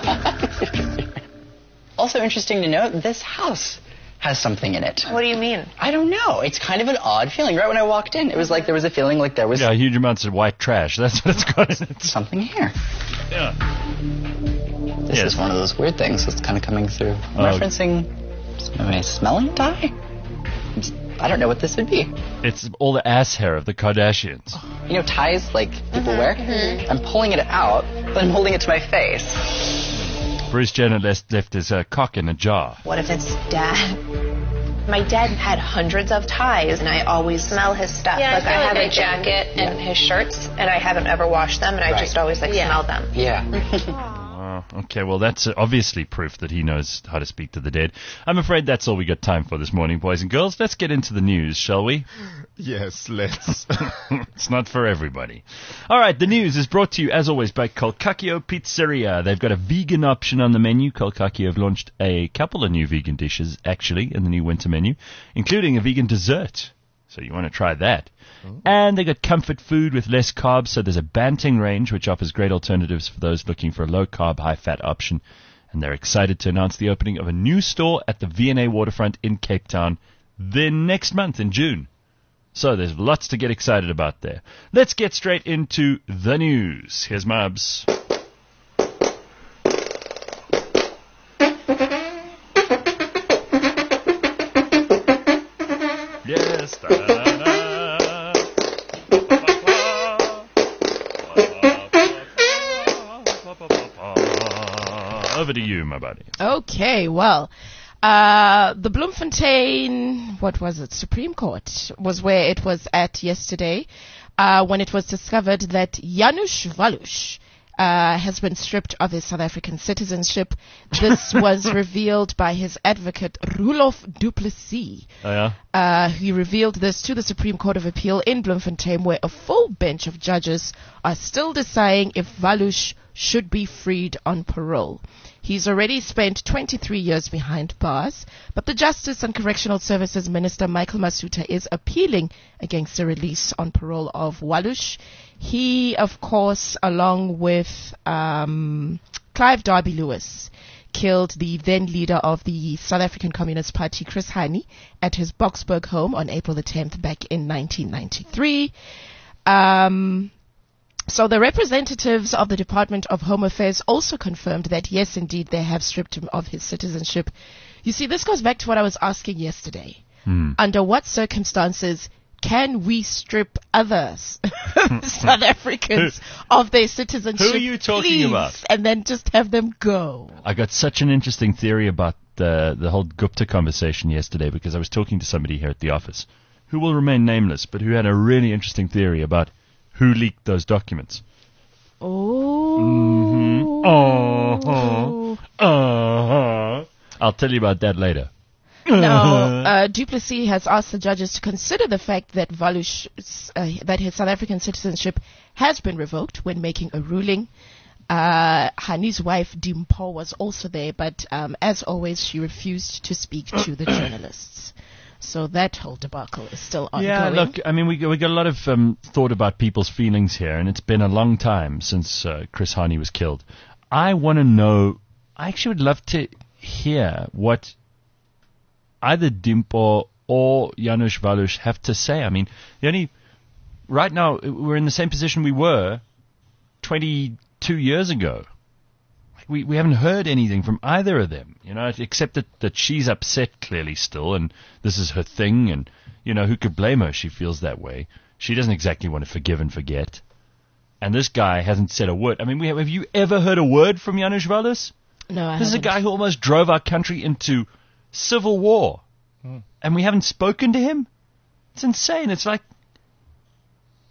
Speaker 11: Also interesting to note, this house has something in it.
Speaker 10: What do you mean?
Speaker 11: I don't know. It's kind of an odd feeling. Right when I walked in, it was like there was a feeling like there was
Speaker 2: Yeah, huge amounts of white trash. That's what it's got in it.
Speaker 11: something here.
Speaker 2: Yeah.
Speaker 11: This
Speaker 2: Yes.
Speaker 11: is one of those weird things that's kind of coming through. I'm
Speaker 2: Oh.
Speaker 11: referencing, am I smelling a tie? It's- I don't know what this would be.
Speaker 2: It's all the ass hair of the Kardashians.
Speaker 11: You know, ties like people wear? I'm pulling it out, but I'm holding it to my face.
Speaker 2: Bruce Jenner left, left his uh, cock in a jar.
Speaker 10: What if it's dad? My dad had hundreds of ties, and I always smell his stuff.
Speaker 12: Yeah, I
Speaker 10: like I,
Speaker 12: feel like
Speaker 10: have
Speaker 12: I
Speaker 10: a
Speaker 12: can.
Speaker 10: jacket and his shirts, and I haven't ever washed them, and I
Speaker 11: Right.
Speaker 10: just always like
Speaker 12: Yeah.
Speaker 10: smell them.
Speaker 11: Yeah.
Speaker 2: Wow. Okay, well, that's uh, obviously proof that he knows how to speak to the dead. I'm afraid that's all we got time for this morning, boys and girls. Let's get into the news, shall we?
Speaker 3: Yes, let's.
Speaker 2: It's not for everybody. All right, the news is brought to you, as always, by Kolkakio Pizzeria. They've got a vegan option on the menu. Kolkakio have launched a couple of new vegan dishes, actually, in the new winter menu, including a vegan dessert. So you want to try that. And they got comfort food with less carbs, so there's a Banting range, which offers great alternatives for those looking for a low-carb, high-fat option. And they're excited to announce the opening of a new store at the V and A Waterfront in Cape Town then next month in June. So there's lots to get excited about there. Let's get straight into the news. Here's Mubs. Yes. Da-da-da. Over to you, my buddy.
Speaker 4: Okay, well, uh, the Bloemfontein, what was it, Supreme Court was where it was at yesterday, uh, when it was discovered that Janusz Walusz uh, has been stripped of his South African citizenship. This was revealed by his advocate, Roelof du Plessis.
Speaker 2: Oh, yeah?
Speaker 4: Uh, he revealed this to the Supreme Court of Appeal in Bloemfontein, where a full bench of judges are still deciding if Walusz should be freed on parole. He's already spent twenty-three years behind bars, but the Justice and Correctional Services Minister Michael Masuta is appealing against the release on parole of Walusz. He, of course, along with um, Clive Derby-Lewis, killed the then leader of the South African Communist Party, Chris Hani, at his Boksburg home on April the tenth back in nineteen ninety-three. Um, so the representatives of the Department of Home Affairs also confirmed that, yes, indeed, they have stripped him of his citizenship. You see, this goes back to what I was asking yesterday.
Speaker 2: Hmm.
Speaker 4: Under what circumstances can we strip others, South Africans, of their citizenship?
Speaker 2: Who are you talking
Speaker 4: please,
Speaker 2: about?
Speaker 4: And then just have them go.
Speaker 2: I got such an interesting theory about the the whole Gupta conversation yesterday because I was talking to somebody here at the office who will remain nameless, but who had a really interesting theory about who leaked those documents.
Speaker 4: Oh.
Speaker 2: Mm-hmm. Uh-huh. Uh-huh. I'll tell you about that later.
Speaker 4: Now, uh, Du Plessis has asked the judges to consider the fact that Walusz, uh, that his South African citizenship has been revoked when making a ruling. Uh, Hani's wife, Dimpho, was also there, but um, as always, she refused to speak to the journalists. So that whole debacle is still ongoing.
Speaker 2: Yeah, look, I mean, we we got a lot of um, thought about people's feelings here, and it's been a long time since uh, Chris Hani was killed. I want to know, I actually would love to hear what either Dimpho or Janusz Walusz have to say. I mean, the only, right now, we're in the same position we were twenty-two years ago. We we haven't heard anything from either of them, you know, except that, that she's upset clearly still, and this is her thing, and, you know, who could blame her? She feels that way. She doesn't exactly want to forgive and forget. And this guy hasn't said a word. I mean, we have, have you ever heard a word from Janusz Walusz?
Speaker 4: No, I
Speaker 2: This is a
Speaker 4: haven't.
Speaker 2: guy who almost drove our country into civil war,
Speaker 3: Hmm.
Speaker 2: and we haven't spoken to him? It's insane. It's like,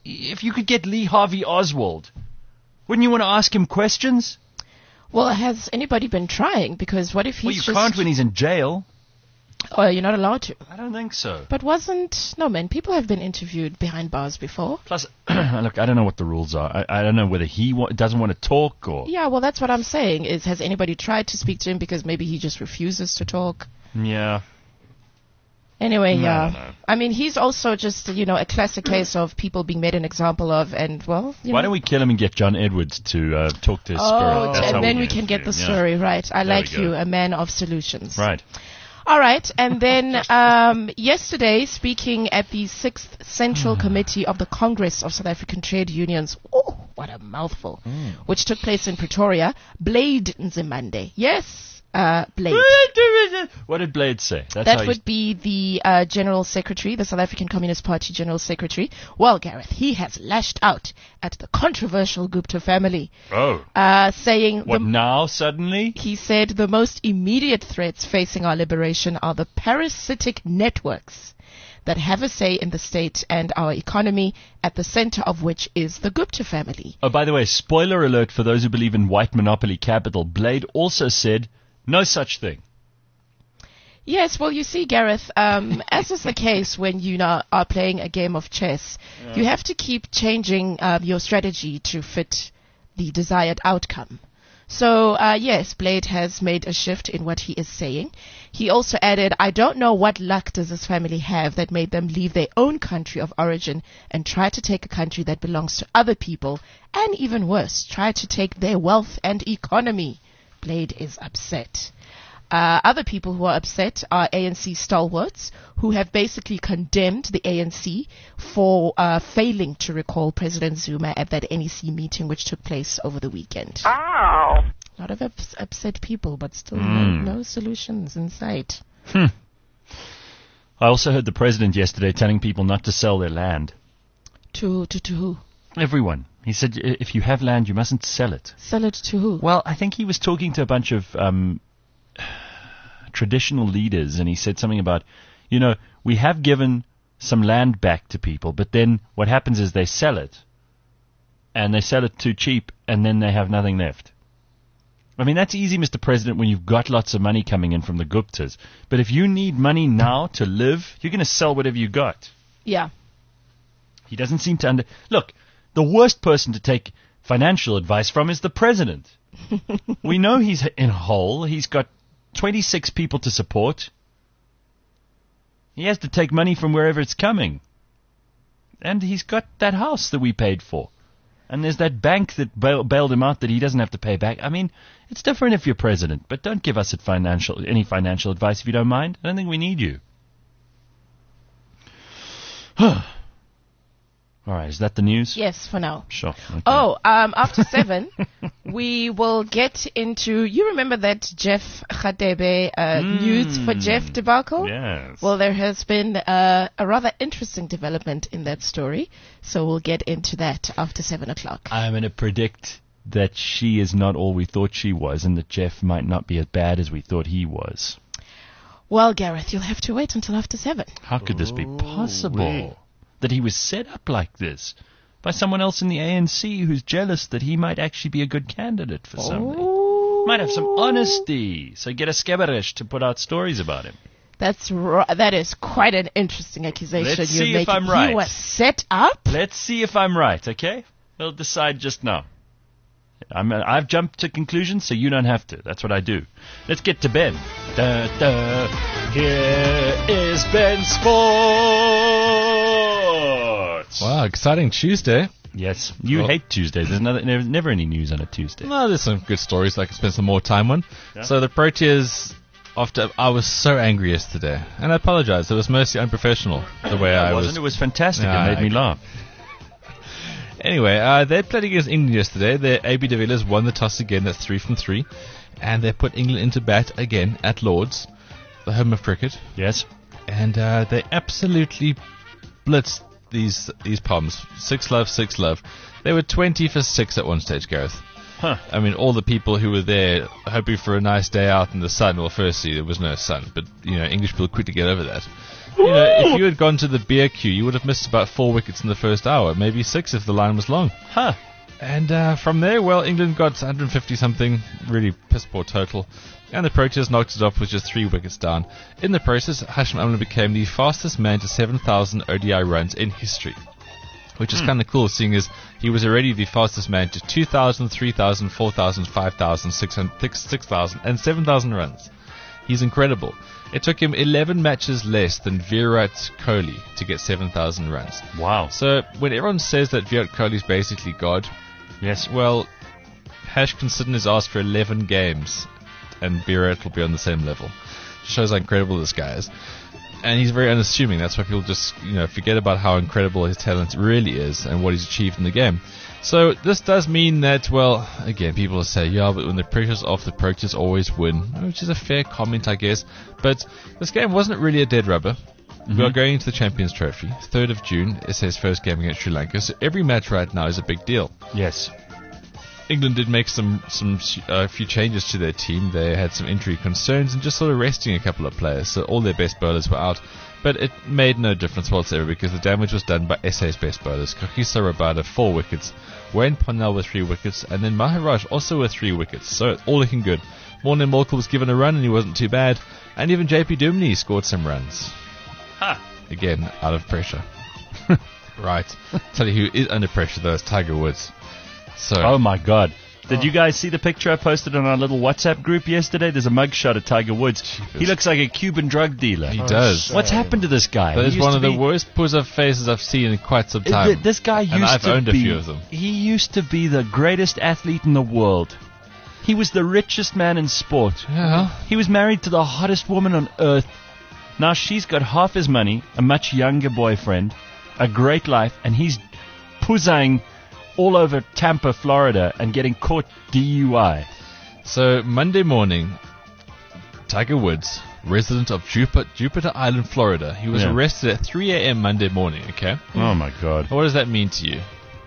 Speaker 2: if you could get Lee Harvey Oswald, wouldn't you want to ask him questions?
Speaker 4: Well, has anybody been trying? Because what if he's
Speaker 2: Well, you
Speaker 4: just...
Speaker 2: can't when he's in jail.
Speaker 4: Oh, you're not allowed to.
Speaker 2: I don't think so.
Speaker 4: But wasn't... No, man, people have been interviewed behind bars before.
Speaker 2: Plus, look, I don't know what the rules are. I, I don't know whether he wa- doesn't want to talk or...
Speaker 4: Yeah, well, that's what I'm saying, is has anybody tried to speak to him because maybe he just refuses to talk?
Speaker 2: Yeah.
Speaker 4: Anyway,
Speaker 2: No,
Speaker 4: yeah.
Speaker 2: no, no.
Speaker 4: I mean, he's also just, you know, a classic case of people being made an example of, and, well, you
Speaker 2: Why
Speaker 4: know.
Speaker 2: don't we kill him and get John Edwards to uh, talk to his
Speaker 4: Oh,
Speaker 2: spirit? That's how
Speaker 4: and then we
Speaker 2: get
Speaker 4: can get the
Speaker 2: him, yeah.
Speaker 4: story right. I
Speaker 2: There
Speaker 4: like
Speaker 2: we go.
Speaker 4: you, a man of solutions.
Speaker 2: Right.
Speaker 4: All right, and then um, yesterday, speaking at the sixth Central Committee of the Congress of South African Trade Unions, oh, what a mouthful,
Speaker 2: Mm.
Speaker 4: which took place in Pretoria, Blade Nzimande, yes, uh, Blade.
Speaker 2: What did Blade say? That's how
Speaker 4: That
Speaker 2: he-
Speaker 4: would be the uh, General Secretary, the South African Communist Party General Secretary. Well, Gareth, he has lashed out at the controversial Gupta family,
Speaker 2: Oh.
Speaker 4: uh, saying...
Speaker 2: What,
Speaker 4: the,
Speaker 2: now, suddenly?
Speaker 4: He said the most immediate threats facing our liberation are the parasitic networks that have a say in the state and our economy, at the center of which is the Gupta family.
Speaker 2: Oh, by the way, spoiler alert for those who believe in white monopoly capital. Blade also said no such thing.
Speaker 4: Yes, well, you see, Gareth, um, as is the case when you know, are playing a game of chess,
Speaker 2: Yeah.
Speaker 4: you have to keep changing uh, your strategy to fit the desired outcome. So, uh, yes, Blade has made a shift in what he is saying. He also added, I don't know what luck does this family have that made them leave their own country of origin and try to take a country that belongs to other people, and even worse, try to take their wealth and economy. Blade is upset. Uh, other people who are upset are A N C stalwarts who have basically condemned the A N C for uh, failing to recall President Zuma at that N E C meeting which took place over the weekend.
Speaker 5: Oh.
Speaker 4: A lot of ups- upset people, but still
Speaker 2: Mm.
Speaker 4: no, no solutions in sight.
Speaker 2: Hmm. I also heard the president yesterday telling people not to sell their land.
Speaker 4: To, to, to who?
Speaker 2: Everyone. He said, "I- if you have land, you mustn't sell it."
Speaker 4: Sell it to who?
Speaker 2: Well, I think he was talking to a bunch of um, traditional leaders, and he said something about, you know, we have given some land back to people, but then what happens is they sell it, and they sell it too cheap, and then they have nothing left. I mean, that's easy, Mister President, when you've got lots of money coming in from the Guptas. But if you need money now to live, you're going to sell whatever you got.
Speaker 4: Yeah.
Speaker 2: He doesn't seem to under... Look, the worst person to take financial advice from is the president. We know he's in a hole. He's got twenty-six people to support. He has to take money from wherever it's coming. And he's got that house that we paid for. And there's that bank that bail- bailed him out that he doesn't have to pay back. I mean, it's different if you're president, but don't give us financial, any financial advice if you don't mind. I don't think we need you. All right, is that the news?
Speaker 4: Yes, for now.
Speaker 2: Sure. Okay.
Speaker 4: Oh, um, after seven, we will get into. You remember that Jeff Radebe uh, nudes for Jeff debacle?
Speaker 2: Yes.
Speaker 4: Well, there has been uh, a rather interesting development in that story, so we'll get into that after seven o'clock.
Speaker 2: I'm going to predict that she is not all we thought she was, and that Jeff might not be as bad as we thought he was.
Speaker 4: Well, Gareth, you'll have to wait until after seven.
Speaker 2: How could this be possible?
Speaker 3: wait.
Speaker 2: That he was set up like this by someone else in the A N C who's jealous that he might actually be a good candidate for something. Might have some honesty, so get a Skeberish to put out stories about him.
Speaker 4: That's ri- that is quite an interesting accusation
Speaker 2: Let's
Speaker 4: you're
Speaker 2: see
Speaker 4: making.
Speaker 2: if I'm right.
Speaker 4: He was set up?
Speaker 2: Let's see if I'm right, okay? We'll decide just now. I'm, uh, I've jumped to conclusions, so you don't have to. That's what I do. Let's get to Ben. Da, da. Here is Ben Sports.
Speaker 6: Wow, exciting Tuesday.
Speaker 2: Yes, you
Speaker 6: Well-
Speaker 2: hate Tuesdays. There's never, there's never any news on a Tuesday.
Speaker 6: No, there's some good stories I can spend some more time on.
Speaker 2: Yeah.
Speaker 6: So the Proteas, after I was so angry yesterday, and I apologize. It was mostly unprofessional the way I
Speaker 2: it
Speaker 6: was.
Speaker 2: wasn't. It was fantastic.
Speaker 6: Yeah,
Speaker 2: it made me
Speaker 6: I-
Speaker 2: laugh.
Speaker 6: Anyway, uh, they played against England yesterday. The A B de Villiers won the toss again. That's three from three, and they put England into bat again at Lords, the home of cricket.
Speaker 2: Yes.
Speaker 6: And uh, they absolutely blitzed these these Palms. Six love, six love. They were twenty for six at one stage, Gareth.
Speaker 2: Huh.
Speaker 6: I mean, all the people who were there hoping for a nice day out in the sun. Well, firstly, there was no sun, but, you know, English people quickly get over that. You know, if you had gone to the beer queue, you would have missed about four wickets in the first hour, maybe six if the line was long.
Speaker 2: Huh.
Speaker 6: And uh, from there, well, England got one hundred fifty something, really piss poor total. And the Proteas knocked it off with just three wickets down. In the process, Hashim Amla became the fastest man to seven thousand O D I runs in history. Which is
Speaker 2: Hmm.
Speaker 6: kind of cool, seeing as he was already the fastest man to two thousand, three thousand, four thousand, five thousand, six thousand, and seven thousand runs. He's incredible. It took him eleven matches less than Virat Kohli to get seven thousand runs.
Speaker 2: Wow.
Speaker 6: So when everyone says that Virat Kohli's basically God,
Speaker 2: yes,
Speaker 6: well, Hash can sit in his ass for eleven games and Virat will be on the same level. Shows how incredible this guy is. And he's very unassuming. That's why people just, you know, forget about how incredible his talent really is and what he's achieved in the game. So this does mean that, well, again, people will say, yeah, but when the pressure's off, the Proteas always win, which is a fair comment, I guess. But this game wasn't really a dead rubber.
Speaker 2: Mm-hmm.
Speaker 6: We are going into the Champions Trophy. third of June is his first game against Sri Lanka. So every match right now is a big deal.
Speaker 2: Yes.
Speaker 6: England did make some some a uh, few changes to their team. They had some injury concerns and just sort of resting a couple of players. So all their best bowlers were out. But it made no difference whatsoever because the damage was done by S A's best bowlers. Kagiso Rabada, four wickets. Wayne Parnell with three wickets. And then Maharaj also with three wickets. So all looking good. Morne Morkel was given a run and he wasn't too bad. And even J P Duminy scored some runs.
Speaker 2: Huh.
Speaker 6: Again, out of pressure. Right. Tell you who is under pressure though is Tiger Woods. So.
Speaker 2: Oh my God. Did
Speaker 3: Oh.
Speaker 2: you guys see the picture I posted on our little WhatsApp group yesterday? There's a mugshot of Tiger Woods. He looks like a Cuban drug dealer.
Speaker 6: He does.
Speaker 2: What's happened to this guy?
Speaker 6: That
Speaker 2: He
Speaker 6: is
Speaker 2: used
Speaker 6: one
Speaker 2: to
Speaker 6: of the
Speaker 2: be-
Speaker 6: worst pose-up faces I've seen in quite some
Speaker 2: Uh,
Speaker 6: time.
Speaker 2: th- This guy used
Speaker 6: and I've
Speaker 2: to
Speaker 6: owned
Speaker 2: be.
Speaker 6: a few of them.
Speaker 2: He used to be the greatest athlete in the world. He was the richest man in sport.
Speaker 6: Yeah.
Speaker 2: He was married to the hottest woman on earth. Now she's got half his money, a much younger boyfriend, a great life, and he's puzzing all over Tampa, Florida, and getting caught D U I.
Speaker 6: So Monday morning, Tiger Woods, resident of Jupiter, Jupiter Island, Florida, he was
Speaker 2: Yeah.
Speaker 6: arrested at three a.m. Monday morning. Okay.
Speaker 2: Oh my God.
Speaker 6: What does that mean to you?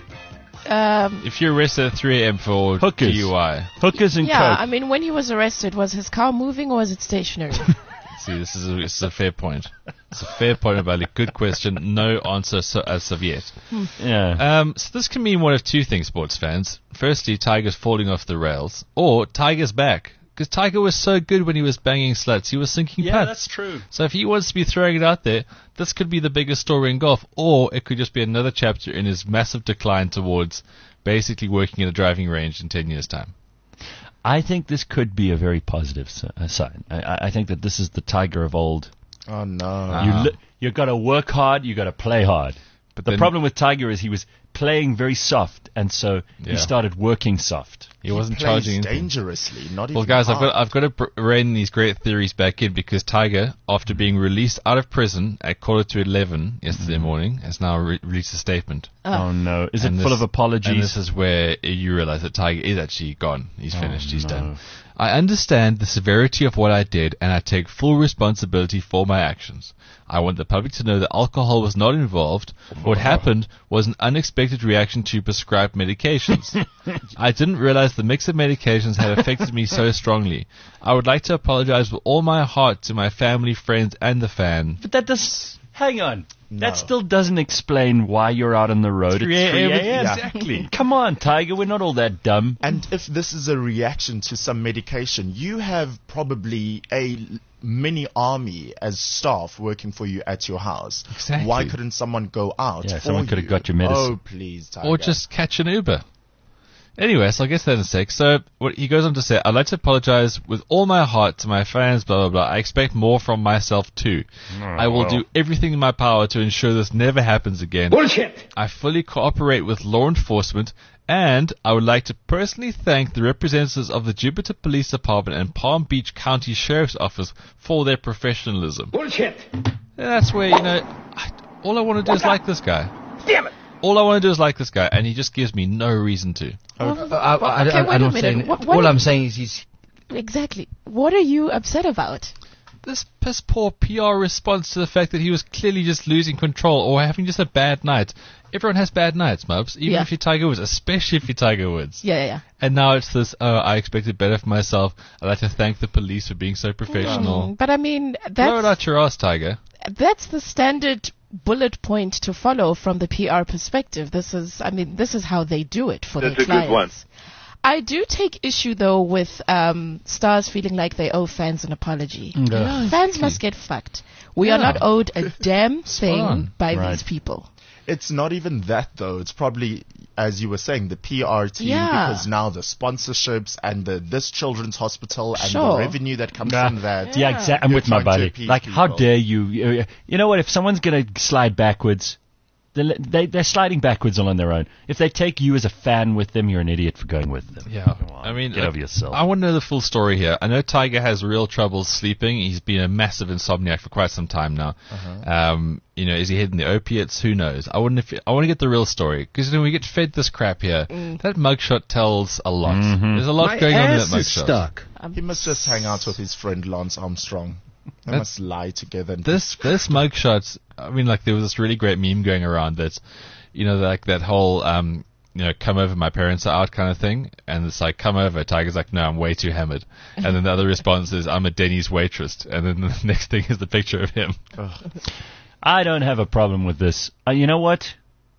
Speaker 4: Um,
Speaker 6: If you're arrested at three a.m. for
Speaker 2: Hookers.
Speaker 6: D U I,
Speaker 2: Hookers and
Speaker 4: yeah,
Speaker 2: coke.
Speaker 4: I mean, when he was arrested, was his car moving or was it stationary?
Speaker 6: see, this is a, this is a fair point. It's a fair point, Abali. Good question. No answer so, as of yet.
Speaker 2: Yeah.
Speaker 6: Um, so this can mean one of two things, sports fans. Firstly, Tiger's falling off the rails, or Tiger's back. Because Tiger was so good when he was banging sluts, he was sinking
Speaker 2: Yeah,
Speaker 6: putts.
Speaker 2: that's true.
Speaker 6: So if he wants to be throwing it out there, this could be the biggest story in golf, or it could just be another chapter in his massive decline towards basically working in a driving range in ten years' time.
Speaker 2: I think this could be a very positive s- uh, sign. I- I, I think that this is the Tiger of old.
Speaker 3: Oh no.
Speaker 6: Uh,
Speaker 2: You
Speaker 6: Uh-huh.
Speaker 2: li- you got to work hard, you got to play hard.
Speaker 6: But
Speaker 2: The
Speaker 6: then
Speaker 2: problem with Tiger is he was playing very soft, and so
Speaker 6: Yeah.
Speaker 2: he started working soft.
Speaker 6: he wasn't
Speaker 3: plays
Speaker 6: charging anything.
Speaker 3: dangerously. Not
Speaker 6: Well,
Speaker 3: even
Speaker 6: guys, I've
Speaker 3: hard.
Speaker 6: got I've got to br- rein these great theories back in because Tiger, after being released out of prison at quarter to eleven yesterday morning, has now re- released a statement.
Speaker 2: Oh, no. Is
Speaker 6: And
Speaker 2: it full
Speaker 6: this-
Speaker 2: of apologies?
Speaker 6: And this is where you realize that Tiger is actually gone. He's
Speaker 2: Oh,
Speaker 6: finished. He's
Speaker 2: no.
Speaker 6: done. I understand the severity of what I did, and I take full responsibility for my actions. I want the public to know that alcohol was not involved. What happened was an unexpected reaction to prescribed medications. I didn't realize the mix of medications had affected me so strongly. I would like to apologize with all my heart to my family, friends, and the fan.
Speaker 2: But that does... Hang on.
Speaker 3: No.
Speaker 2: That still doesn't explain why you're out on the road
Speaker 6: three
Speaker 2: at three
Speaker 6: a.m.
Speaker 2: a.m.
Speaker 6: Exactly.
Speaker 2: Come on, Tiger. We're not all that dumb.
Speaker 3: And if this is a reaction to some medication, you have probably a l- mini army as staff working for you at your house.
Speaker 6: Exactly.
Speaker 3: Why couldn't someone go out?
Speaker 2: Yeah,
Speaker 3: for
Speaker 2: someone could have
Speaker 3: you?
Speaker 2: got your medicine.
Speaker 3: Oh, please, Tiger.
Speaker 6: Or just catch an Uber. Anyway, so I'll get to that in a sec. So what he goes on to say, I'd like to apologize with all my heart to my fans, blah, blah, blah. I expect more from myself too. I will
Speaker 2: well.
Speaker 6: do everything in my power to ensure this never happens again.
Speaker 1: Bullshit!
Speaker 6: I fully cooperate with law enforcement, and I would like to personally thank the representatives of the Jupiter Police Department and Palm Beach County Sheriff's Office for their professionalism.
Speaker 1: Bullshit!
Speaker 6: And that's where, you know, I, all I want to do is like this guy.
Speaker 1: Damn it!
Speaker 6: All I want to do is like this guy, and he just gives me no reason to.
Speaker 4: Well,
Speaker 12: Uh, I, I,
Speaker 4: okay,
Speaker 12: I,
Speaker 4: wait
Speaker 12: I
Speaker 4: a
Speaker 12: don't
Speaker 4: minute.
Speaker 12: say.
Speaker 4: What- what
Speaker 12: all
Speaker 4: are-
Speaker 12: I'm saying is he's.
Speaker 4: Exactly. What are you upset about?
Speaker 6: this piss poor P R response to the fact that he was clearly just losing control or having just a bad night. Everyone has bad nights, Mubs. Even
Speaker 4: Yeah.
Speaker 6: if you're Tiger Woods, especially if you're Tiger Woods.
Speaker 4: Yeah, yeah, yeah.
Speaker 6: And now it's this, oh, I expected better for myself. I'd like to thank the police for being so professional.
Speaker 4: Mm, but I mean,
Speaker 6: Blow it
Speaker 4: that's
Speaker 6: out your ass, Tiger.
Speaker 4: that's the standard bullet point to follow from the P R perspective. This is, I mean, this is how they do it for
Speaker 12: That's
Speaker 4: their
Speaker 12: a good
Speaker 4: clients.
Speaker 12: one.
Speaker 4: I do take issue though with um, stars feeling like they owe fans an apology.
Speaker 2: Yeah.
Speaker 4: Fans must get fucked. We are
Speaker 6: Yeah.
Speaker 4: not owed a damn thing
Speaker 6: on.
Speaker 4: by
Speaker 2: Right.
Speaker 4: these people.
Speaker 3: It's not even that though. It's probably, as you were saying, the P R team,
Speaker 4: Yeah.
Speaker 3: because now the sponsorships and the this children's hospital and
Speaker 4: Sure.
Speaker 3: the revenue that comes
Speaker 2: Yeah.
Speaker 3: from that.
Speaker 2: Yeah, exactly. I'm
Speaker 3: You're
Speaker 2: with my
Speaker 3: trying to
Speaker 2: buddy.
Speaker 3: appease
Speaker 2: Like, how
Speaker 3: people.
Speaker 2: dare you? uh, You know what? If someone's going to slide backwards, they're, they, they're sliding backwards all on their own. If they take you as a fan with them, you're an idiot for going with them.
Speaker 6: Yeah.
Speaker 2: Come on,
Speaker 6: I mean,
Speaker 2: get
Speaker 6: like,
Speaker 2: over yourself.
Speaker 6: I want to know the full story here. I know Tiger has real trouble sleeping. He's been a massive insomniac for quite some time now.
Speaker 3: Uh-huh.
Speaker 6: Um, you know, is he hitting the opiates? Who knows? I want to. I want to get the real story because when we get fed this crap here, that mugshot tells a lot.
Speaker 2: Mhm.
Speaker 6: There's a lot
Speaker 13: My
Speaker 6: going on in that
Speaker 13: ass is
Speaker 6: mugshot.
Speaker 13: stuck.
Speaker 3: He must just hang out with his friend Lance Armstrong. They
Speaker 6: That's-
Speaker 3: must lie together. And
Speaker 6: This this mugshot. I mean, like there was this really great meme going around that, you know, like that whole um, you know, come over, my parents are out kind of thing, and it's like, come over. Tiger's like, no, I'm way too hammered, and then the other response is, I'm a Denny's waitress, and then the next thing is the picture of him.
Speaker 2: I don't have a problem with this. Uh, you know what?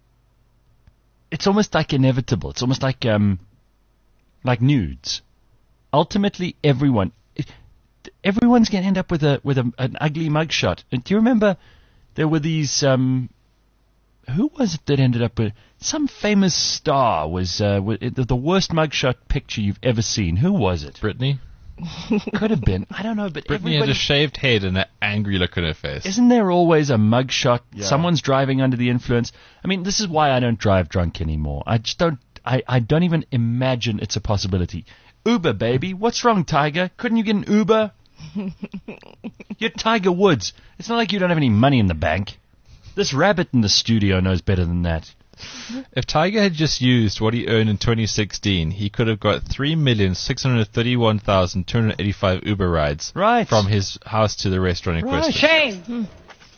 Speaker 2: It's almost like inevitable. It's almost like um, like nudes. Ultimately, everyone, everyone's going to end up with a with a, an ugly mugshot. And do you remember there were these? Um, who was it that ended up with some famous star? Was uh, wa- the, the worst mugshot picture you've ever seen? Who was it?
Speaker 6: Brittany.
Speaker 2: Could have been. I don't know, but
Speaker 6: Brittany had
Speaker 2: everybody.
Speaker 6: a shaved head and an angry look on her face.
Speaker 2: Isn't there always a mugshot?
Speaker 3: Yeah.
Speaker 2: Someone's driving under the influence. I mean, this is why I don't drive drunk anymore. I just don't. I, I don't even imagine it's a possibility. Uber, baby. What's wrong, Tiger? Couldn't you get an Uber? You're Tiger Woods. It's not like you don't have any money in the bank. This rabbit in the studio knows better than that.
Speaker 6: If Tiger had just used what he earned in twenty sixteen, he could have got three million six hundred thirty-one thousand two hundred eighty-five Uber rides
Speaker 2: Right.
Speaker 6: from his house to the restaurant in
Speaker 2: Right.
Speaker 6: question.
Speaker 14: Shame.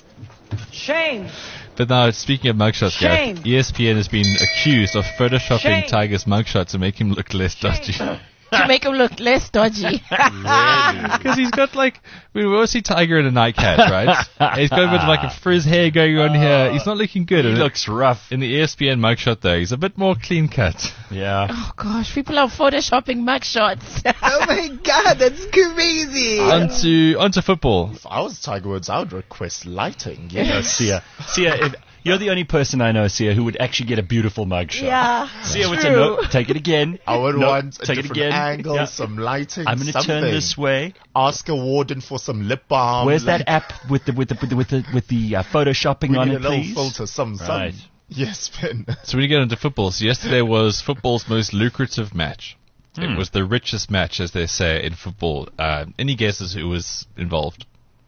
Speaker 14: Shame.
Speaker 6: But now, speaking of mugshots,
Speaker 14: Shame.
Speaker 6: Gareth, E S P N has been accused of photoshopping
Speaker 14: Shame.
Speaker 6: Tiger's mugshot to make him look less dodgy.
Speaker 4: To make him look less dodgy.
Speaker 6: Because he's got like, we always see Tiger in a nightcap, right? He's got a bit of like a frizz hair going on here. He's not looking good.
Speaker 2: He
Speaker 6: And
Speaker 2: looks rough.
Speaker 6: in the E S P N mugshot though, he's a bit more clean cut.
Speaker 2: Yeah.
Speaker 4: Oh gosh, people are photoshopping mugshots.
Speaker 7: Oh my god, that's crazy!
Speaker 6: onto onto football.
Speaker 3: if I was Tiger Woods, I would request lighting.
Speaker 2: Yeah,
Speaker 3: Yes.
Speaker 2: Sia. Sia, if, you're the only person I know, Sia, who would actually get a beautiful mugshot.
Speaker 4: Yeah,
Speaker 2: Sia would say,
Speaker 4: true.
Speaker 2: no, take it again.
Speaker 3: I would
Speaker 2: No,
Speaker 3: want a
Speaker 2: take it
Speaker 3: different
Speaker 2: again.
Speaker 3: angle,
Speaker 2: Yeah.
Speaker 3: some lighting,
Speaker 2: I'm going to
Speaker 3: something.
Speaker 2: turn this way.
Speaker 3: Ask a warden for some lip balm.
Speaker 2: Where's
Speaker 3: like,
Speaker 2: that app with the with the with the with the, with the uh, photoshopping
Speaker 3: We
Speaker 2: on
Speaker 3: need
Speaker 2: it,
Speaker 3: a little
Speaker 2: please?
Speaker 3: filter, some,
Speaker 2: Right.
Speaker 3: some. Yes, Ben.
Speaker 6: So we get into football. So yesterday was football's most lucrative match.
Speaker 2: Hmm.
Speaker 6: It was the richest match, as they say in football. Uh, any guesses who was involved?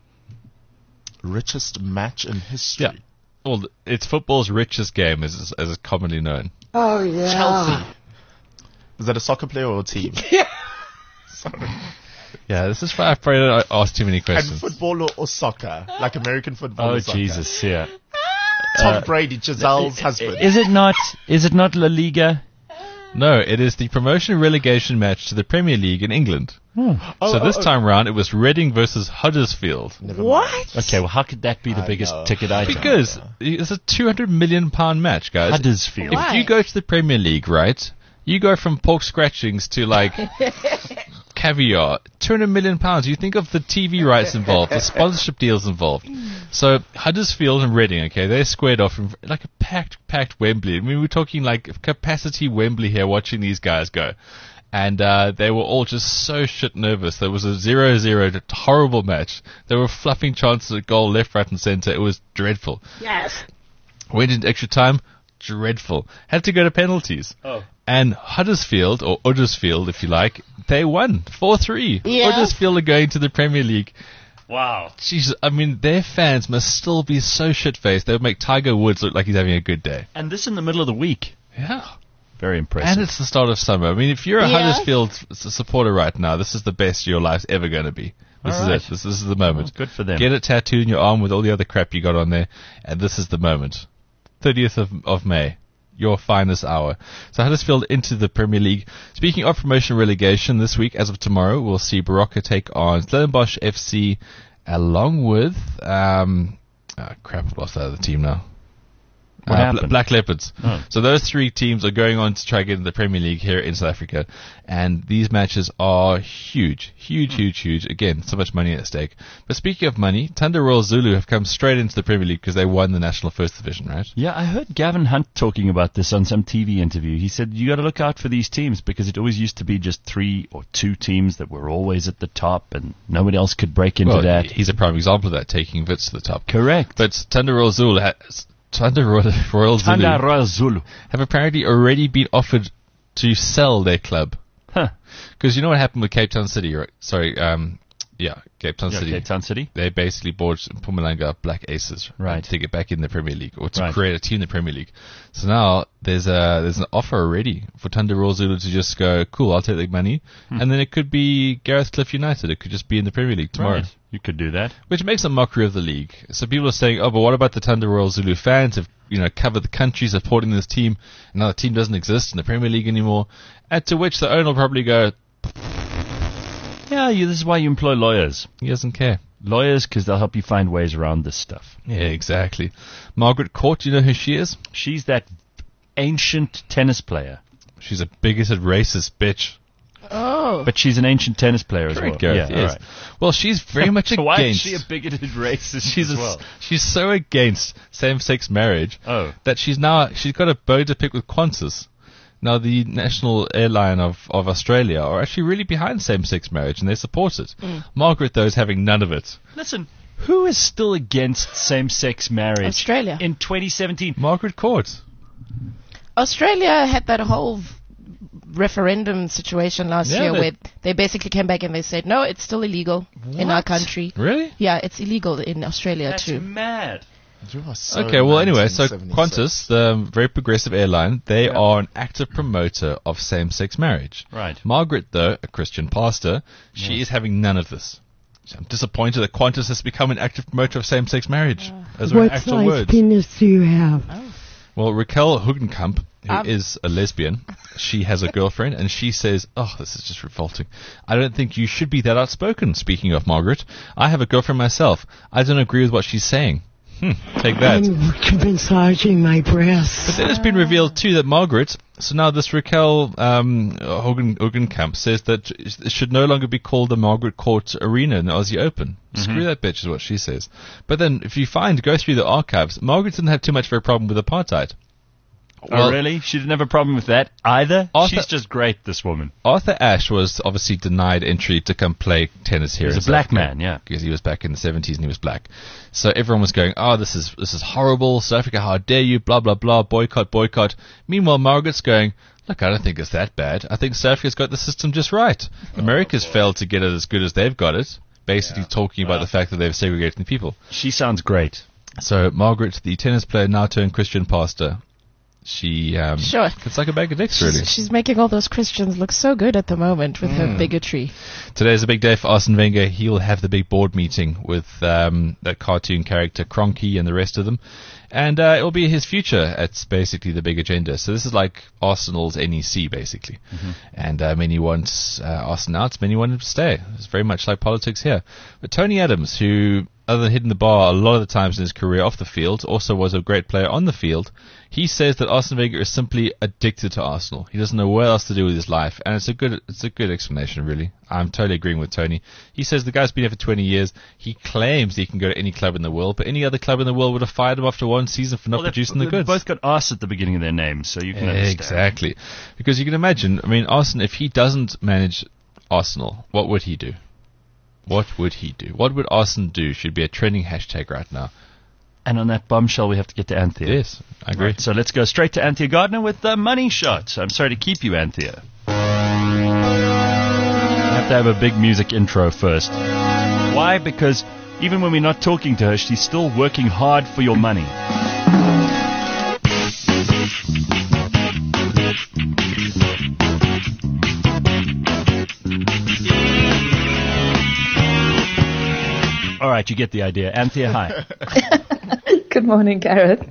Speaker 3: Richest match in history.
Speaker 6: Yeah. Well, it's football's richest game, as as it's commonly known.
Speaker 14: Oh, yeah.
Speaker 3: Chelsea. Is that a soccer player or a team? Sorry.
Speaker 6: Yeah, this is why I probably don't ask too many
Speaker 3: And
Speaker 6: questions.
Speaker 3: football or, or soccer? Like American football
Speaker 2: Oh
Speaker 3: or soccer?
Speaker 2: Jesus, yeah.
Speaker 3: Tom
Speaker 2: Uh,
Speaker 3: Brady, Giselle's husband.
Speaker 2: Is it not? Is it not La Liga?
Speaker 6: No, it is the promotion relegation match to the Premier League in England.
Speaker 2: Hmm.
Speaker 6: so
Speaker 3: Oh,
Speaker 6: this
Speaker 3: oh, oh.
Speaker 6: time round, it was Reading versus Huddersfield.
Speaker 3: Never
Speaker 4: What?
Speaker 3: mind.
Speaker 2: Okay, well, how could that be the
Speaker 3: I
Speaker 2: biggest
Speaker 3: know.
Speaker 2: ticket item?
Speaker 6: Because it's a two hundred million pound match, guys.
Speaker 2: Huddersfield.
Speaker 6: If you go to the Premier League, right, you go from pork scratchings to like caviar, two hundred million pounds. You think of the T V rights involved, the sponsorship deals involved. So Huddersfield and Reading, okay, they squared off in like a packed, packed Wembley. I mean, we're talking like capacity Wembley here watching these guys go. And uh, they were all just so shit nervous. There was a zero zero horrible match. They were fluffing chances at goal left, right, and centre. It was dreadful.
Speaker 14: Yes.
Speaker 6: Went into extra time, dreadful. Had to go to penalties.
Speaker 2: Oh.
Speaker 6: And Huddersfield, or Huddersfield if you like, they won four three.
Speaker 4: Yeah.
Speaker 6: Huddersfield are going to the Premier League.
Speaker 2: Wow.
Speaker 6: Jesus, I mean, their fans must still be so shit-faced. They would make Tiger Woods look like he's having a good day.
Speaker 2: And this in the middle of the week.
Speaker 6: Yeah.
Speaker 2: Very impressive.
Speaker 6: And it's the start of summer. I mean, if you're a
Speaker 4: Yeah.
Speaker 6: Huddersfield s- supporter right now, this is the best your life's ever going to be. This
Speaker 2: All
Speaker 6: is
Speaker 2: right.
Speaker 6: it. This, this is the moment.
Speaker 2: Oh, good for them.
Speaker 6: Get it tattooed in your arm with all the other crap you got on there, and this is the moment. thirtieth of, of May. Your finest hour. So Huddersfield into the Premier League. Speaking of promotion relegation, this week, as of tomorrow, we'll see Baroka take on Stellenbosch F C, along with um, oh, crap, I've lost that other team now.
Speaker 2: What
Speaker 6: Uh,
Speaker 2: happened?
Speaker 6: Bla- Black Leopards.
Speaker 2: Oh.
Speaker 6: So those three teams are going on to try to get into the Premier League here in South Africa, and these matches are huge, huge, huge, huge. Again, so much money at stake. But speaking of money, Thunder Royal Zulu have come straight into the Premier League because they won the National First Division, right?
Speaker 2: Yeah, I heard Gavin Hunt talking about this on some T V interview. He said you got to look out for these teams because it always used to be just three or two teams that were always at the top, and nobody else could break into
Speaker 6: well,
Speaker 2: that.
Speaker 6: he's a prime example of that, taking Wits to the top.
Speaker 2: Correct.
Speaker 6: But Thunder Royal Zulu has. Thunder Royal, Royal Zulu
Speaker 2: Thunder Royal Zulu
Speaker 6: have apparently already been offered to sell their club.
Speaker 2: Huh.
Speaker 6: Because you know what happened with Cape Town City, right? Sorry, um, yeah, Cape Town
Speaker 2: Yeah,
Speaker 6: City.
Speaker 2: Cape Town City.
Speaker 6: They basically bought Mpumalanga Black Aces,
Speaker 2: Right.
Speaker 6: to get back in the Premier League or to
Speaker 2: Right.
Speaker 6: create a team in the Premier League. So now there's a there's an offer already for Thunder Royal Zulu to just go, cool, I'll take the money,
Speaker 2: Hmm.
Speaker 6: and then it could be Gareth Cliff United. It could just be in the Premier League tomorrow.
Speaker 2: Right. You could do that.
Speaker 6: Which makes a mockery of the league. So people are saying, oh, but what about the Thunder Royal Zulu fans have, you know, covered the country supporting this team, and now the team doesn't exist in the Premier League anymore? And to which the owner will probably go,
Speaker 2: Yeah, you, this is why you employ lawyers.
Speaker 6: he doesn't care.
Speaker 2: Lawyers, because they'll help you find ways around this stuff.
Speaker 6: Yeah, exactly. Margaret Court, do you know who she is?
Speaker 2: She's that ancient tennis player.
Speaker 6: She's a bigoted, racist bitch.
Speaker 4: Oh.
Speaker 2: But she's an ancient tennis player as
Speaker 6: Correct,
Speaker 2: well.
Speaker 6: Gareth,
Speaker 2: yeah,
Speaker 6: yes.
Speaker 2: all right.
Speaker 6: Well, she's very much
Speaker 2: So
Speaker 6: against...
Speaker 2: why is she a bigoted racist
Speaker 6: she's
Speaker 2: as
Speaker 6: a-
Speaker 2: well?
Speaker 6: she's so against same-sex marriage
Speaker 2: Oh.
Speaker 6: that she's now she's got a bone to pick with Qantas. Now, the national airline of, of Australia are actually really behind same-sex marriage, and they support it.
Speaker 2: Mm.
Speaker 6: Margaret, though, is having none of it.
Speaker 2: Listen, who is still against same-sex marriage?
Speaker 4: Australia.
Speaker 2: In twenty seventeen.
Speaker 6: Margaret Court.
Speaker 4: Australia had that whole v- referendum situation last
Speaker 6: Yeah,
Speaker 4: year
Speaker 6: they-
Speaker 4: where they basically came back and they said, no, it's still illegal in our
Speaker 2: What?
Speaker 4: country.
Speaker 6: Really?
Speaker 4: Yeah, it's illegal in Australia
Speaker 2: That's
Speaker 4: too.
Speaker 2: mad.
Speaker 3: You are so
Speaker 6: Okay, well, anyway, so
Speaker 3: nineteen seventy-six.
Speaker 6: Qantas, the very progressive airline, they
Speaker 2: Yeah.
Speaker 6: are an active promoter of same-sex marriage.
Speaker 2: Right.
Speaker 6: Margaret, though, a Christian pastor, she
Speaker 2: Yes.
Speaker 6: is having none of this. So I'm disappointed that Qantas has become an active promoter of same-sex marriage. Those are
Speaker 14: What
Speaker 6: actual
Speaker 14: size
Speaker 6: words.
Speaker 14: penis do you have?
Speaker 6: Well, Raquel Hugenkamp, who is
Speaker 4: Um.
Speaker 6: a lesbian, she has a girlfriend, and she says, oh, this is just revolting. I don't think you should be that outspoken, speaking of Margaret. I have a girlfriend myself. I don't agree with what she's saying. Hmm, take that.
Speaker 14: I'm massaging my breasts.
Speaker 6: But then it's been revealed, too, that Margaret, so now this Raquel um, Hogan, Hugenkamp says that it should no longer be called the Margaret Court Arena in the Aussie Open. Screw that bitch is what she says. But then, if you find, go through the archives, Margaret didn't have too much of a problem with apartheid.
Speaker 2: oh, really? She didn't have a problem with that either?
Speaker 6: Arthur-
Speaker 2: She's just great, this woman.
Speaker 6: Arthur Ashe was obviously denied entry to come play tennis here.
Speaker 2: He was
Speaker 6: in
Speaker 2: a
Speaker 6: South
Speaker 2: black
Speaker 6: Africa
Speaker 2: man, yeah.
Speaker 6: because he was back in the seventies and he was black. So everyone was going, "Oh, this is this is horrible, South Africa, how dare you? Blah blah blah, boycott, boycott." Meanwhile, Margaret's going, "Look, I don't think it's that bad. I think South Africa's got the system just right. America's failed to get it as good as they've got it." Basically, talking about
Speaker 2: Well.
Speaker 6: the fact that they've segregated the people.
Speaker 2: She sounds great.
Speaker 6: So Margaret, the tennis player, now turned Christian pastor. She um,
Speaker 4: Sure.
Speaker 6: it's like a bag of dicks, really.
Speaker 4: She's, she's making all those Christians look so good at the moment with her bigotry.
Speaker 6: Today's a big day for Arsene Wenger. He'll have the big board meeting with um, that cartoon character Cronky and the rest of them. And uh, it'll be his future. It's basically the big agenda. So this is like Arsenal's N E C, basically.
Speaker 2: Mm-hmm.
Speaker 6: And uh, many want uh, Arsenal out, many want him to stay. It's very much like politics here. But Tony Adams, who, other than hitting the bar a lot of the times in his career off the field, also was a great player on the field. He says that Arsene Wenger is simply addicted to Arsenal. He doesn't know what else to do with his life, and it's a good, it's a good explanation, really. I'm totally agreeing with Tony. He says the guy's been here for twenty years. He claims he can go to any club in the world, but any other club in the world would have fired him after one season for not
Speaker 2: Well, they've-
Speaker 6: producing the
Speaker 2: they've
Speaker 6: goods.
Speaker 2: both got arse at the beginning of their names, so you can understand.
Speaker 6: Exactly, because you can imagine. I mean, Arsene, if he doesn't manage Arsenal, what would he do? What would he do? What would Arsene do? Should be a trending hashtag right now.
Speaker 2: And on that bombshell, we have to get to Anthea.
Speaker 6: Yes, I agree.
Speaker 2: Right, so let's go straight to Anthea Gardner with the money shot. I'm sorry to keep you, Anthea. I have to have a big music intro first. Why? Because even when we're not talking to her, she's still working hard for your money. right, you get the idea. Anthea, hi.
Speaker 12: Good morning, Gareth.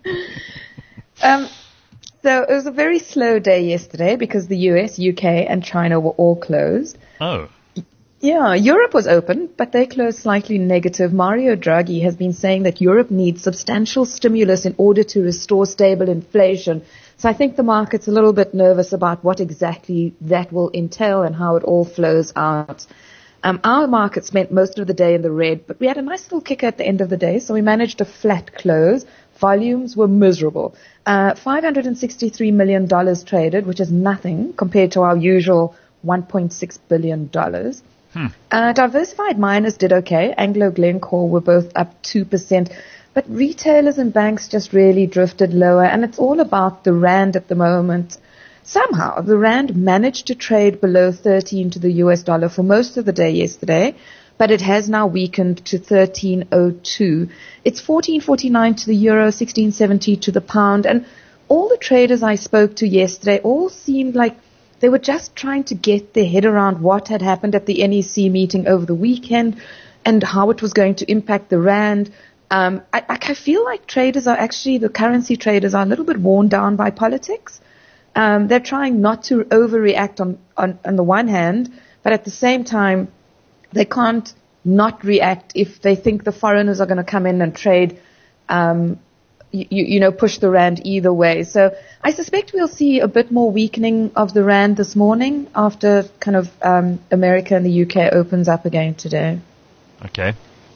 Speaker 12: um, so it was a very slow day yesterday because the U S, U K, and China were all closed.
Speaker 2: Oh.
Speaker 12: Yeah, Europe was open, but they closed slightly negative. Mario Draghi has been saying that Europe needs substantial stimulus in order to restore stable inflation. So I think the market's a little bit nervous about what exactly that will entail and how it all flows out. Um, our market spent most of the day in the red, but we had a nice little kicker at the end of the day, so we managed a flat close. Volumes were miserable. Uh, five hundred sixty-three million dollars traded, which is nothing compared to our usual one point six billion dollars.
Speaker 2: Hmm.
Speaker 12: Uh, diversified miners did okay. Anglo Glencore were both up two percent. But retailers and banks just really drifted lower. And it's all about the rand at the moment. Somehow, the rand managed to trade below thirteen to the U S dollar for most of the day yesterday. But it has now weakened to thirteen oh two. It's fourteen forty-nine to the euro, sixteen seventy to the pound. And all the traders I spoke to yesterday all seemed like they were just trying to get their head around what had happened at the N E C meeting over the weekend and how it was going to impact the rand. Um, I, I feel like traders are actually, the currency traders are a little bit worn down by politics. Um, they're trying not to overreact on, on, on the one hand, but at the same time, they can't not react if they think the foreigners are going to come in and trade, um, you, you know, push the rand either way. So I suspect we'll see a bit more weakening of the rand this morning after kind of um, America and the U K opens up again today.
Speaker 2: Okay.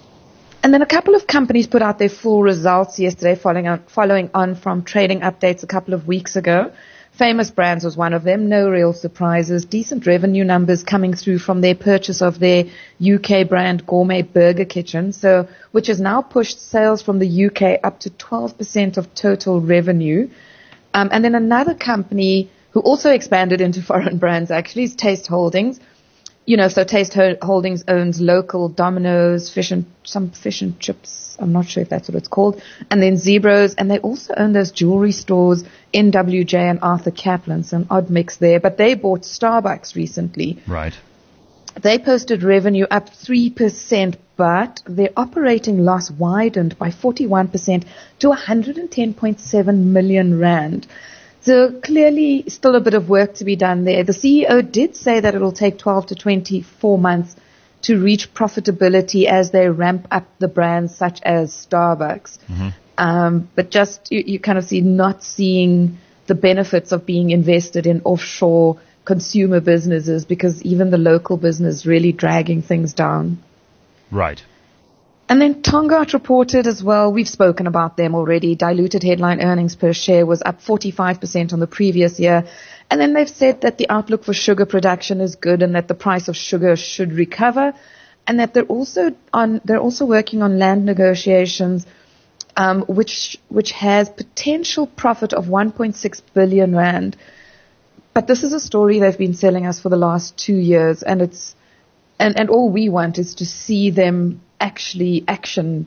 Speaker 12: And then a couple of companies put out their full results yesterday following on, following on from trading updates a couple of weeks ago. Famous Brands was one of them. No real surprises. Decent revenue numbers coming through from their purchase of their U K brand Gourmet Burger Kitchen, so which has now pushed sales from the U K up to twelve percent of total revenue. Um, and then another company who also expanded into foreign brands actually is Taste Holdings. You know, so Taste Holdings owns local Domino's, fish and some fish and chips. I'm not sure if that's what it's called. And then Zebros, and they also own those jewelry stores, N W J and Arthur Kaplan. So an odd mix there. But they bought Starbucks recently.
Speaker 2: Right.
Speaker 12: They posted revenue up three percent, but their operating loss widened by forty-one percent to one hundred ten point seven million rand. So clearly still a bit of work to be done there. The C E O did say that it will take twelve to twenty-four months to reach profitability as they ramp up the brands such as Starbucks.
Speaker 2: Mm-hmm.
Speaker 12: Um, but just you, you kind of see not seeing the benefits of being invested in offshore consumer businesses because even the local business really dragging things down.
Speaker 2: Right.
Speaker 12: And then Tongaat reported as well. We've spoken about them already. Diluted headline earnings per share was up forty-five percent on the previous year. And then they've said that the outlook for sugar production is good and that the price of sugar should recover, and that they're also on they're also working on land negotiations, um, which which has potential profit of one point six billion rand. But this is a story they've been selling us for the last two years, and it's and and all we want is to see them actually action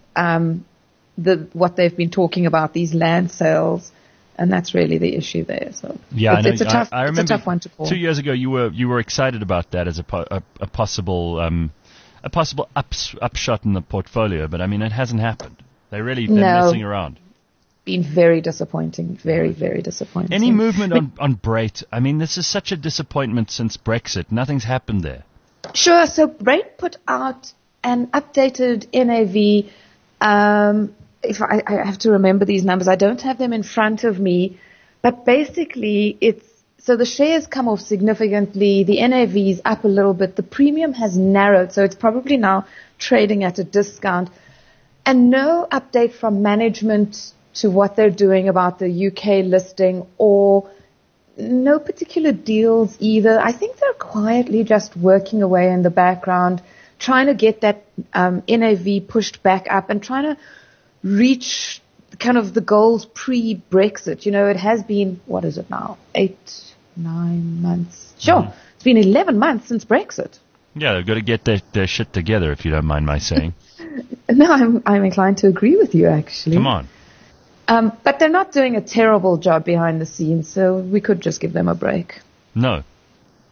Speaker 12: um, the what they've been talking about, these land sales. And that's really the issue there. So
Speaker 2: yeah,
Speaker 12: it's,
Speaker 2: I,
Speaker 12: it's a tough,
Speaker 2: I, I remember
Speaker 12: it's a tough one to call.
Speaker 2: Two years ago, you were you were excited about that as a po- a, a possible um, a possible ups, upshot in the portfolio, but I mean it hasn't happened. They really they're
Speaker 12: no,
Speaker 2: messing around.
Speaker 12: Been very disappointing, very very disappointing.
Speaker 2: Any movement on on Brait? I mean, this is such a disappointment since Brexit. Nothing's happened there.
Speaker 12: Sure. So Brait put out an updated N A V. Um, If I, I have to remember these numbers, I don't have them in front of me, but basically it's, so the shares come off significantly, the N A V is up a little bit, the premium has narrowed, so it's probably now trading at a discount, and no update from management to what they're doing about the U K listing, or no particular deals either. I think they're quietly just working away in the background, trying to get that um, N A V pushed back up and trying to reach kind of the goals pre-Brexit. You know, it has been, what is it now? Eight, nine months. Sure. Mm-hmm. It's been eleven months since Brexit.
Speaker 2: Yeah, they've got to get their, their shit together, if you don't mind my saying.
Speaker 12: No, I'm, I'm inclined to agree with you, actually.
Speaker 2: Come on.
Speaker 12: Um, but they're not doing a terrible job behind the scenes, so we could just give them a break.
Speaker 2: No.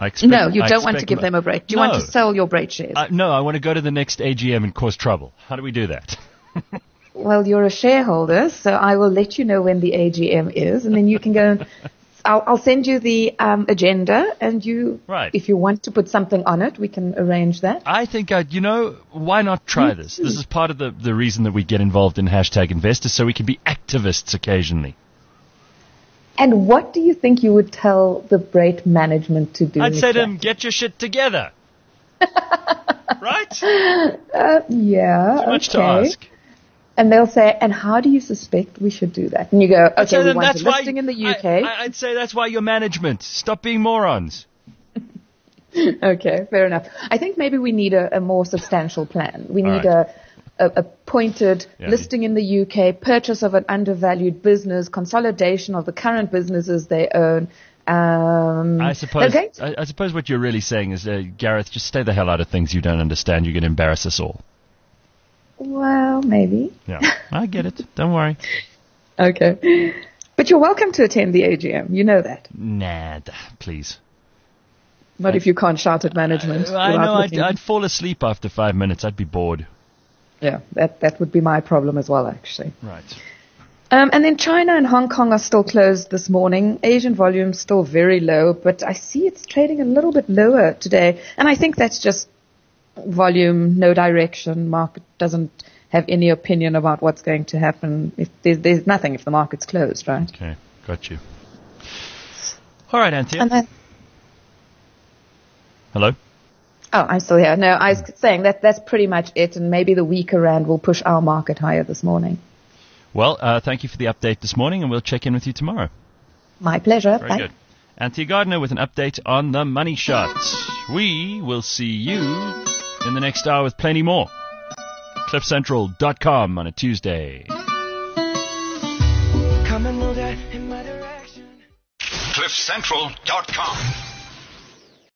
Speaker 2: I expect,
Speaker 12: No, you
Speaker 2: I
Speaker 12: don't want to
Speaker 2: expect
Speaker 12: give
Speaker 2: mo-
Speaker 12: them a break. Do you
Speaker 2: no.
Speaker 12: want to sell your Brait shares?
Speaker 2: Uh, no, I want to go to the next A G M and cause trouble. How do we do that?
Speaker 12: Well, you're a shareholder, so I will let you know when the A G M is, and then you can go and I'll, I'll send you the um, agenda, and you,
Speaker 2: right.
Speaker 12: if you want to put something on it, we can arrange that.
Speaker 2: I think, uh, you know, why not try this? This is part of the, the reason that we get involved in hashtag investors, so we can be activists occasionally.
Speaker 12: And what do you think you would tell the Brait management to do?
Speaker 2: I'd say to
Speaker 12: that?
Speaker 2: them, get your shit together. Right?
Speaker 12: Uh, yeah.
Speaker 2: Too much
Speaker 12: okay.
Speaker 2: to ask.
Speaker 12: And they'll say, and how do you suspect we should do that? And you go,
Speaker 2: I'd say
Speaker 12: okay, we
Speaker 2: them,
Speaker 12: want
Speaker 2: that's
Speaker 12: a listing
Speaker 2: why,
Speaker 12: in the U K.
Speaker 2: I, I'd say that's why you're management. Stop being morons.
Speaker 12: Okay, fair enough. I think maybe we need a, a more substantial plan. We
Speaker 2: All
Speaker 12: need
Speaker 2: right.
Speaker 12: a, a, a pointed
Speaker 2: Yeah.
Speaker 12: listing in the U K, purchase of an undervalued business, consolidation of the current businesses they own. Um,
Speaker 2: I suppose
Speaker 12: okay.
Speaker 2: I, I suppose what you're really saying is, uh, Gareth, just stay the hell out of things you don't understand. You're going to embarrass us all.
Speaker 12: Well, maybe.
Speaker 2: Yeah, I get it. Don't worry.
Speaker 12: Okay. But you're welcome to attend the A G M. You know that.
Speaker 2: Nah, d- please.
Speaker 12: Not if you can't shout at management.
Speaker 2: Uh, I
Speaker 12: without
Speaker 2: know. I'd,
Speaker 12: looking.
Speaker 2: I'd fall asleep after five minutes. I'd be bored.
Speaker 12: Yeah, that, that would be my problem as well, actually.
Speaker 2: Right.
Speaker 12: Um, and then China and Hong Kong are still closed this morning. Asian volume still very low, but I see it's trading a little bit lower today. And I think that's just volume, no direction. Market doesn't have any opinion about what's going to happen. If there's, there's nothing if the market's closed, right?
Speaker 2: Okay, got you. All right, Anthea.
Speaker 12: And then,
Speaker 2: Hello?
Speaker 12: oh, I'm still here. No, I was saying that that's pretty much it, and maybe the weaker rand will push our market higher this morning.
Speaker 2: Well, uh, thank you for the update this morning, and we'll check in with you tomorrow.
Speaker 12: My pleasure.
Speaker 2: Very
Speaker 12: Bye.
Speaker 2: good. Anthea Gardner with an update on the money shots. We will see you in the next hour with plenty more. cliff central dot com on a Tuesday.
Speaker 1: cliff central dot com